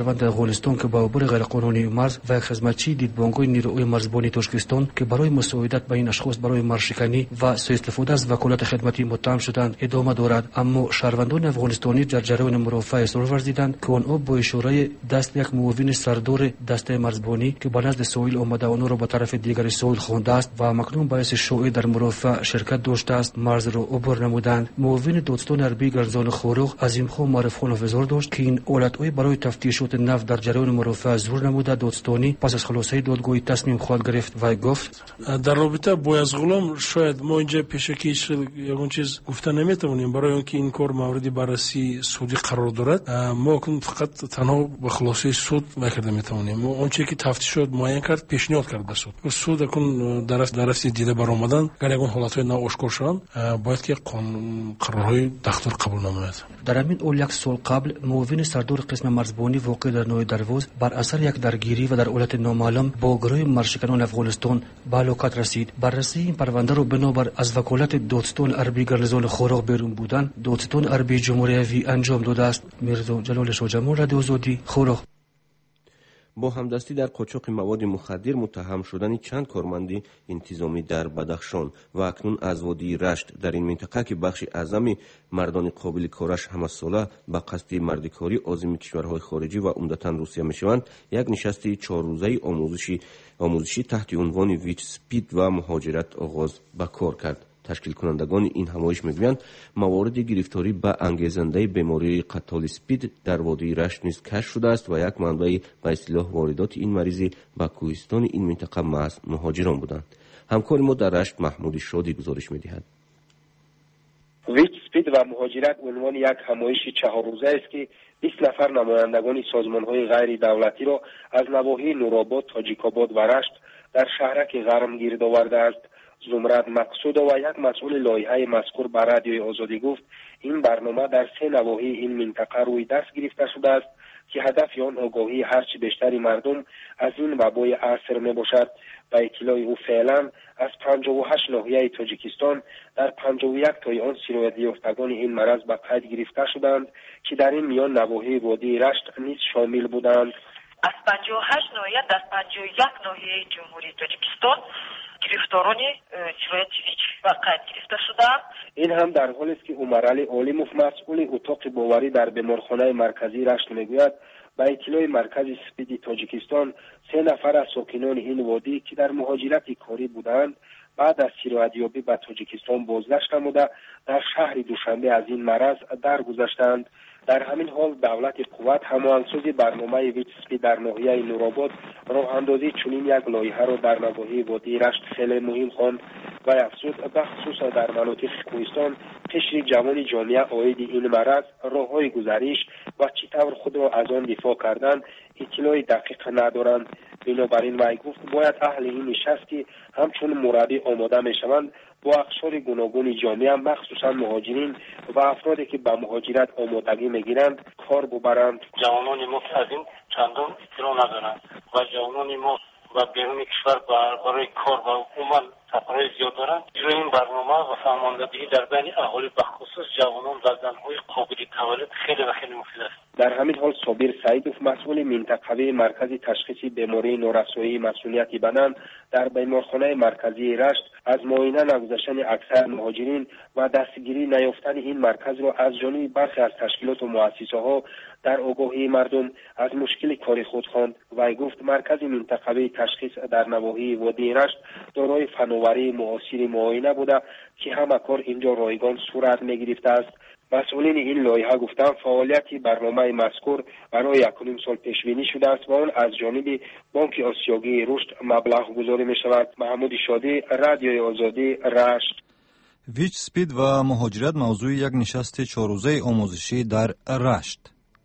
پرونده افغانستان که با عبور غیرقانونی مرز و خدمتچی دیدبانگوی نیروی مرزبانی تاجیکستان که برای مساعدت به این اشخاص برای مرزشکنی و سوء استفاده از وکالت خدمتی متهم شدند ادامه دارد. اما شهروندان افغانستانی در جریان مرافعه اصرار ورزیدند که آنها با اشاره دست یک معاون سردار دسته مرزبانی که به نزد ساحل آمده آنها را به طرف دیگر ساحل خوانده است و مکنون باعث شایع در مرافعه شرکت داشته است مرز را عبور نمودند. معاون دادستان حربی گرزان خوروغ عظیم خان معرف خان افزار داشت که این آلت‌های برای تفتیشات نفت در جریان مرافعه زور نموده دادستانی پس از خلاصه دادگاهی تصمیم خواهد گرفت و گفت در رابطه با از غلام شاید ما اینجا پیشکی هیچ یگان چیز گفته نمیتونیم برای اینکه این کار مورد بررسی سودی قرار دارد. ما فقط تنها به خلاصه سود نکرده میتونیم. ما اونچه که تفتیشات معین کرد پیشنهاد کرد به سود. سود اون درست درستی دیده برآمدن اگر یگان حالت‌های ناآشکار شوند باید که قانون قرارهای دستور قبول نماید. در همین اول یک سال قبل معاون سردار قسم مرزبانی واقع در نوع دروازه بر اثر یک درگیری و در حالت نامعلوم با گروه مرزشکنان افغانستان به هلاکت رسید. بررسی این پرونده را بنابر از وکالت دادستان حربی گرزان خوراغ بیرون بودن دادستان حربی جمهوری انجام داده است. میرزا جلال شاجمون، رادیو آزادی، خوراغ. با همدستی در قاچاق مواد مخدر متهم شدن چند کارمند انتظامی در بدخشان و اکنون از وادی رشت در این منطقه که بخش اعظمی مردان قابل کارش همه ساله به قصد مردکاری عازم کشورهای خارجی و عمدتاً روسیه میشوند، یک نشست چهار روزه آموزشی آموزشی تحت عنوان ویچ سپید و مهاجرت آغاز به کار کرد. تشکیل کنندگان این همایش میگویند موارد گرفتاری به انگیزنده بیماری قتال سپید در وادی رشت نیز کشف شده است و یک منبع به اصطلاح واردات این مریضی به کوهستان این منطقه محض مهاجران بودند. همکار ما در رشت محمود شادی گزارش میدهد. ویچ سپید و مهاجرت عنوان یک همایش چهار روزه است که بیست نفر نمایندگان سازمان‌های غیر دولتی را از نواحی نورآباد، تاجیک‌آباد و رشت در شهرک غرم گرد آورده است. زمرد مقصود و یک مسئول لایحه مذکور به رادیوی آزادی گفت این برنامه در سه نواحی این منطقه روی دست گرفته شده است که هدف آن آگاهی هرچی بیشتری مردم از این وبای عصر می باشد. به اطلاع او فعلا از پنجاه و هشت ناحیه تاجیکستان در پنجاه و یک تای آن سرایت یافتگان این مرض به قید گرفته شدند که در این میان نواحی وادی رشت نیز شامل بودند. از پنجاه و هشت ناحیه در پنجاه و یک ناحیه جمهوری تاجیکستان گرفتاران سرایت ویچ به قید گرفته شدند. این هم در حالی است که عمر علی عالموف مسئول اتاق باوری در بیمارخانه مرکزی رشت میگوید به اطلاع مرکز سپید تاجیکستان سه نفر از ساکنان این وادی که در مهاجرت کاری بودند بعد از سرایت‌یابی به تاجیکستان بازگشت نموده در شهر دوشنبه از این مرض درگذشتند. در همین حال دولت قوت هماهنگسازی برنامه ویچ سپید در ناحیه نورآباد راه اندازی چنین یک لایحه را در نواحی وادی رشت خیلی مهم خواند و افزود بخصوص در مناطق کوهستان قشر جوان جامعه عاید این مرض راههای گذریش و چطور خود را از آن دفاع کردن اطلاع دقیق ندارند. بنابراین وی گفت باید اهل این نشست که همچون مربی آماده میشوند با اقشار گوناگون جامعه مخصوصا مهاجرین و افرادی که به مهاجرت آمادگی میگیرند کار ببرند. جوانان ما از این چندان اطلاع ندارند و جوانان ما و بیرون کشور برای کار و عموما سفرهای زیاد دارند. اجرای این برنامه و فرماندهی در بین اهالی بخصوص جوانان و زنهای قابل تولد خیلی و خیلی مفید است. در همین حال صابر سعیدوف مسئول منطقوی مرکز تشخیص بیماری نورسایی مسئولیت بدن در بیمارخانه مرکزی رشت از معاینه نگذشتن اکثر مهاجرین و دستگیری نیافتن این مرکز را از جانب برخی از تشکیلات و مؤسسه‌ها در آگاهی مردم از مشکل کاری خود خواند و گفت مرکز منطقوی تشخیص در نواحی وادی رشت دارای فناوری معاصر معاینه بوده که همه کار اینجا رایگان صورت می‌گرفته است. مسئولین این لایحه گفتند فعالیت برنامه مذکور برای یکونیم سال پیش بینی شده است و آن از جانب بانک آسیایی رشد مبلغ گذاری می شود. محمود شادی، رادیوی آزادی، رشت. ویچ سپید و مهاجرت موضوع یک نشست چهار روزه آموزشی در رشت.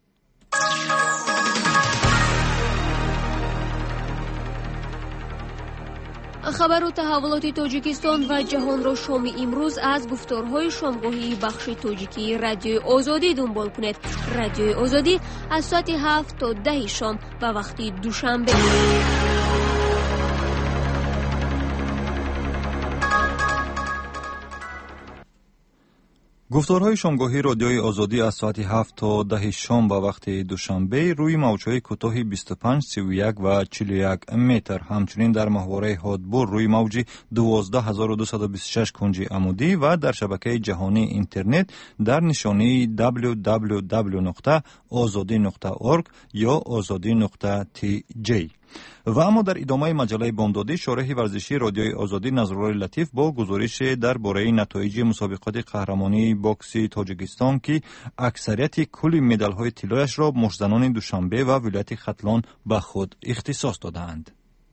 خبر و تحولات تاجیکستان و جهان را شام امروز از گفتارهای شامگاهی بخش تاجیکی رادیوی آزادی دنبال کنید. رادیوی آزادی از ساعت هفت تا ده شام و وقتی دوشنبه. گفتارهای شامگاهی رادیوی آزادی از ساعت هفت تا ده شام به وقت دوشنبه روی موجهای کوتاه بیست و پنج، سی و یک و چهل و یک متر، همچنین در ماهواره هادبور روی موج دوازده هزار و دویست و بیست و شش کنج عمودی و در شبکه جهانی اینترنت در نشانی دبلیو دبلیو دبلیو نقطه آزادی نقطه اورگ یا آزادی نقطه تی جی. و اما در ادامه مجله بامدادی شارح ورزشی رادیوی آزادی نظرالله لطیف با گزارش درباره نتایج مسابقات قهرمانی بوکس تاجیکستان که اکثریت کل مدال‌های طلایش را مشتزنان دوشنبه و ولایت ختلان به خود اختصاص دادند.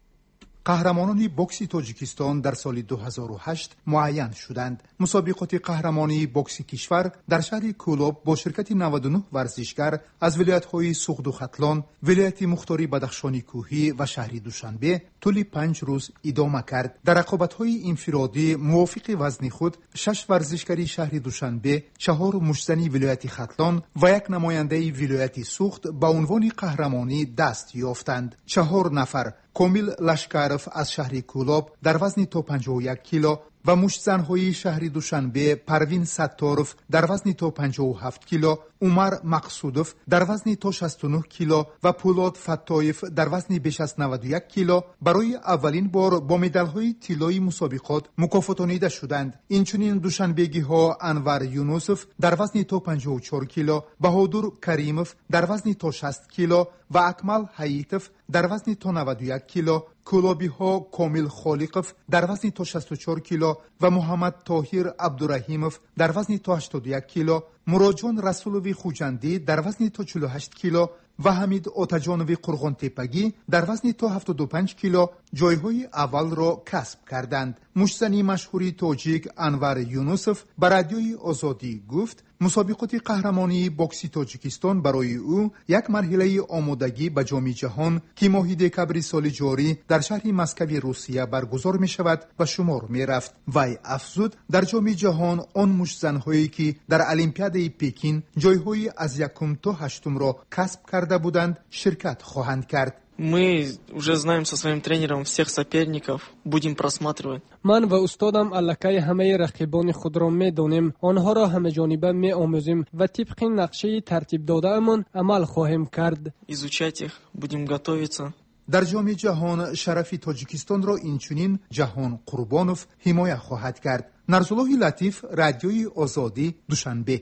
قهرمانان بوکس تاجیکستان در سال دو هزار و هشت معین شدند. مسابقات قهرمانی بوکس کشور در شهر کولوب با شرکت نود و نه ورزشگر از ولایت‌های سوخت و ختلان، ولایت مختاری بدخشانی کوهی و شهر دوشنبه طول پنج روز ادامه کرد. در رقابت‌های انفرادی موافق وزن خود شش ورزشکاری شهر دوشنبه، چهار مشتزن ولایت ختلان و یک نماینده ولایت سوخت به عنوان قهرمانی دست یافتند. چهار نفر کامیل لشکروف از شهر کولوب در وزن تا پنجاه و یک کیلو و مشتزن‌های شهر دوشنبه پروین ستاروف در وزن تا پنجاه و هفت کیلو، عمر مقصودوف در وزن تا شصت و نه کیلو و پولاد فتایف در وزن بیش از نود و یک کیلو برای اولین بار با مدال‌های طلایی مسابقات مکافاتانیده شدند. اینچنین دوشنبگی‌ها انور یونوسف در وزن تا پنجاه و چهار کیلو، بهادر کریموف در وزن تا شصت کیلو و اکمل حییتوف در وزن تا نود و یک کیلو، کولابی ها کامیل خالقوف در وزن تا شصت و چهار کیلو و محمد طاهر عبدالرحیموف در وزن تا هشتاد و یک کیلو، مراجان رسولوی خوجندی در وزن تا چهل و هشت کیلو و حمید آتاجانوی قرغان تپگی در وزن تا هفتاد و پنج کیلو جایهای اول را کسب کردند. مشتزن مشهوری تاجیک انور یونوسف به رادیوی آزادی گفت مسابقات قهرمانی بوکس تاجیکستان برای او یک مرحله آمادگی به جام جهان که ماه دکبر سال جاری در شهر مسکو روسیه برگزار می شود و شمار می رفت. وی افزود در جام جهان آن مشتزن‌هایی که در المپیاد پکین جایهای از یکم تا هشتم را کسب کرده بودند شرکت خواهند کرد. Мы уже знаем со своим тренером всех соперников, будем просматривать. من و استادم الکی همه رقیبان خود را می‌دانیم، آنها را همه جانبه می‌آموزیم و طبق نقشه ترتیب داده‌مان عمل خواهیم کرد. Изучать их, будем готовиться. در جام جهان شرف تاجیکستان را اینچنین جهان قربانوف حمایت خواهد کرد. نرزالله لطیف، رادیوی آزادی، دوشنبه.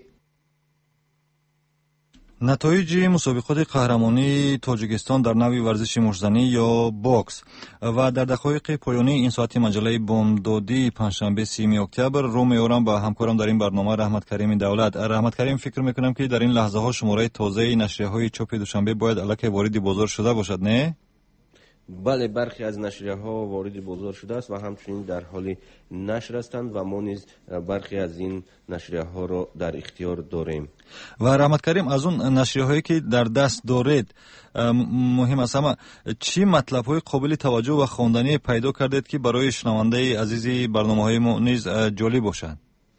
نتایج مسابقات قهرمانی تاجیکستان در نوع ورزش مشتزنی یا بوکس و در دقایق پایانی این ساعت مجله بامدادی پنجشنبه سیوم اکتبر رو میارم با همکارم در این برنامه رحمت کریم دولت. رحمت کریم، فکر میکنم که در این لحظه ها شماره تازه نشریه های چاپ دوشنبه باید الکی وارد بازار شده باشد، نه؟ بله، برخی از نشریه ها وارد بازار شده است و همچنین در حال نشر هستند و ما نیز برخی از این نشریه ها را در اختیار داریم. و رحمت کریم، از اون نشریه هایی که در دست دارید مهم است اما چی مطلب های قابل توجه و خواندنی پیدا کردید که برای شنونده عزیزی برنامه های ما نیز جالب باشند؟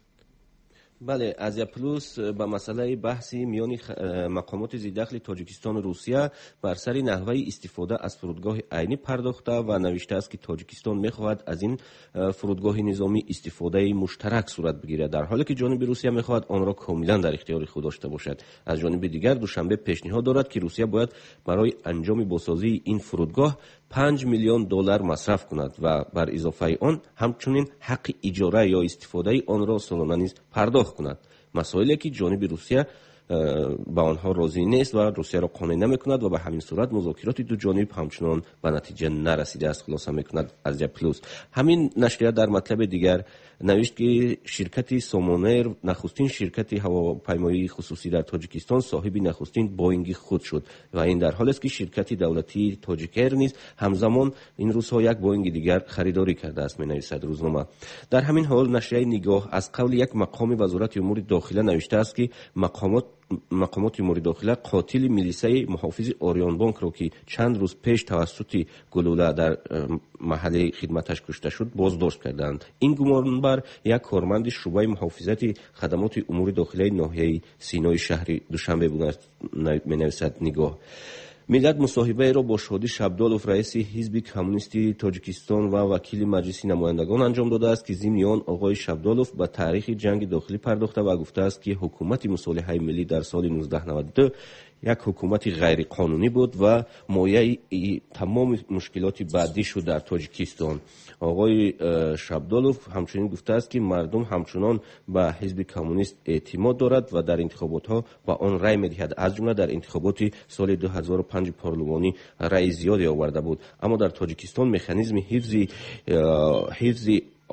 بله، ازیا پلوس به مسئله بحثی میان مقامات ذی‌دخل تاجیکستان و روسیه بر سر نحوه استفاده از فرودگاه عینی پرداخته و نوشته است که تاجیکستان میخواهد از این فرودگاه نظامی استفاده مشترک صورت بگیرد، در حالی که جانب روسیه میخواهد آن را کاملا در اختیار خود داشته باشد. از جانب دیگر دوشنبه پیشنهاد دارد که روسیه باید برای انجام بازسازی این فرودگاه پنج میلیون دلار مصرف کند و بر اضافه آن همچنین حق اجاره یا استفاده آن را سالانه نیز پرداخت کند. مسائلی که جانب روسیه با آنها راضی نیست و روسیه را قانع نمیکند و به همین صورت مذاکرات دو جانب همچنان به نتیجه نرسیده است. خلاصه میکند از پلوس. همین نشریه در مطلب دیگر نوشت که شرکت سامونر نخستین شرکت هواپیمایی خصوصی در تاجیکستان صاحب نخستین بوئینگ خود شد و این در حالی است که شرکت دولتی تاجیک ایر نیز همزمان این روزها یک بوئینگ دیگر خریداری کرده است، می‌نویسد روزنامه. در همین حال نشریه نگاه از قول یک مقام وزارت امور داخله نوشته است که مقامات مقامات امور داخله قاتل میلیسای محافظ آریان بانک را که چند روز پیش توسط گلوله در محل خدمتش کشته شد بازداشت کردند. این گمان بر یک کارمند شعبه محافظت خدمات امور داخله ناحیه سینای شهر دوشنبه بود، می‌نویسد نگاه. ملت مصاحبه را با شادی شبدالوف رئیس حزب کمونیستی تاجیکستان و وکیل مجلس نمایندگان انجام داده است که ضمن آن آقای شبدالوف به تاریخ جنگ داخلی پرداخته و گفته است که حکومت مصالحه ملی در سال نوزده نود و دو یک حکومت غیر قانونی بود و مایه تمام مشکلات بعدی شد در تاجیکستان. آقای شبدالوف همچنین گفته است که مردم همچنان به حزب کمونیست اعتماد دارد و در انتخابات ها به آن رای می‌دهد. از جمله در انتخابات سال دو هزار و پنج پارلمانی رای زیادی آورده بود. اما در تاجیکستان مکانیزم حفظ حفظ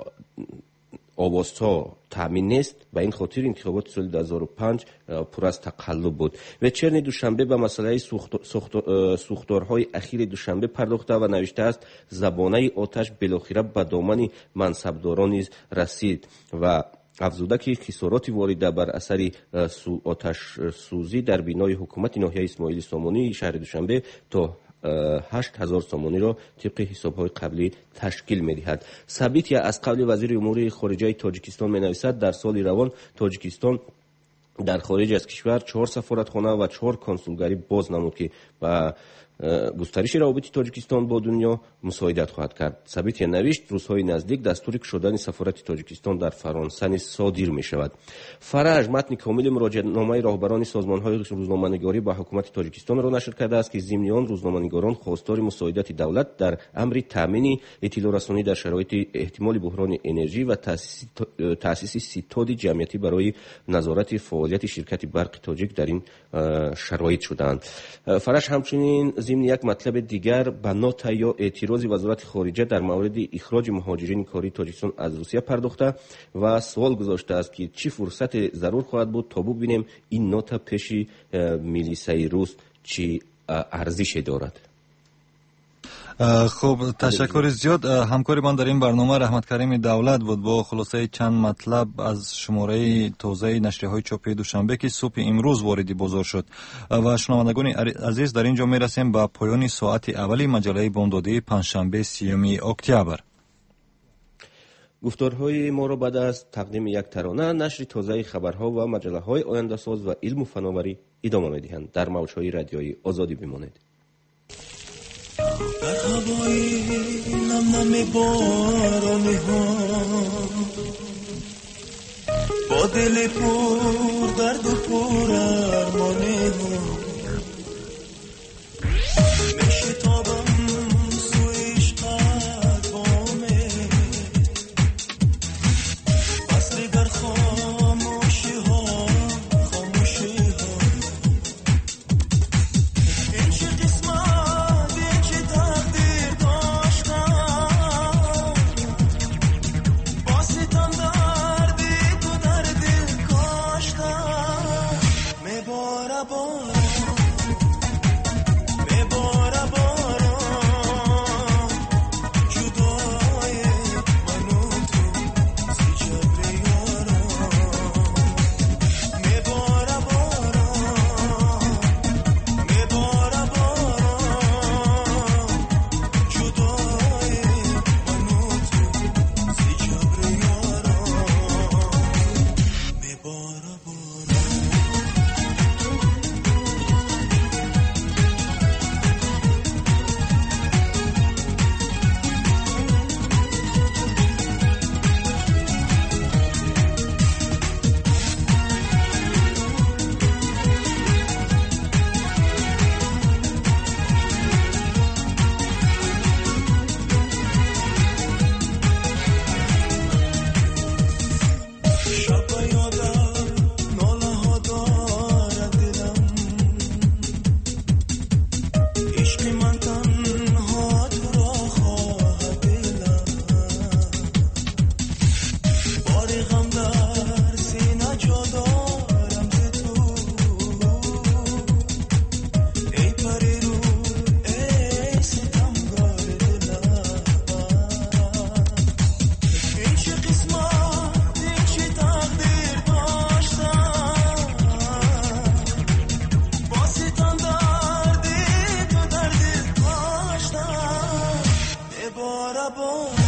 آوازها تامین نیست، به این خاطر انتخابات سال دو هزار و پنج پر از تقلب بود. وچرن دوشنبه به مسئله سوختارهای اخیر دوشنبه پرداخته و نوشته است زبانه آتش بالاخره به دامن منصبداران نیز رسید و افزوده که خسارات وارده بر اثر آتش سوزی در بینای حکومت ناحیه اسماعیل سامانی شهر دوشنبه تا هشت هزار سامانی را طبق حساب‌های قبلی تشکیل می‌دهد. ثابت از قبل وزیر امور خارجه تاجیکستان می‌نویسد در سال روان تاجیکستان در خارج از کشور چهار سفارتخانه و چهار کنسولگری باز نمود که با گسترش روابط تاجیکستان با دنیا مساعدت خواهد کرد. ثابت نوشت روزهای نزدیک دستور شدن سفارت تاجیکستان در فرانسه نیز صادر می شود. فرج متن کامل مراجعه‌نامه راهبران سازمان‌های روزنامه‌نگاری با حکومت تاجیکستان را نشر کرده است که ضمن آن روزنامه‌نگاران خواستار مساعدت دولت در امر تامین اطلاع رسانی در شرایط احتمال بحران انرژی و تأسیس تأسیس ستاد جمعیتی برای نظارت فعالیت شرکت برق تاجیک در این شرایط شدند. فرج همچنین ضمن یک مطلب دیگر به نوت یا اعتراض وزارت خارجه در مورد اخراج مهاجرین کاری تاجیکستان از روسیه پرداخته و سوال گذاشته است که چه فرصت ضرور خواهد بود تا ببینیم این نوت پیش میلیسای روس چه ارزشی دارد. خب تشکر زیاد. همکاری من در این برنامه رحمت کریم دولت بود با خلاصه چند مطلب از شماره تازه نشریه‌های چاپی دوشنبه که صبح امروز وارد بازار شد. و شنوندگان عزیز در اینجا میرسیم به پایان ساعت اولی مجله بامدادی پنجشنبه سیوم اکتبر. گفتارهای ما را بعد از تقدیم یک ترانه نشر تازه خبرها و مجله‌های آینده ساز و علم و فناوری ادامه می‌دهند. در موج‌های رادیویی آزادی بمانید. در هوای نم نم بارانی ها با دل پر درد و پر ارمانی ها میشه تابم سویش قلبامه بسری در خاموشی ها خاموشی ها این چه قسمت Bora, bora.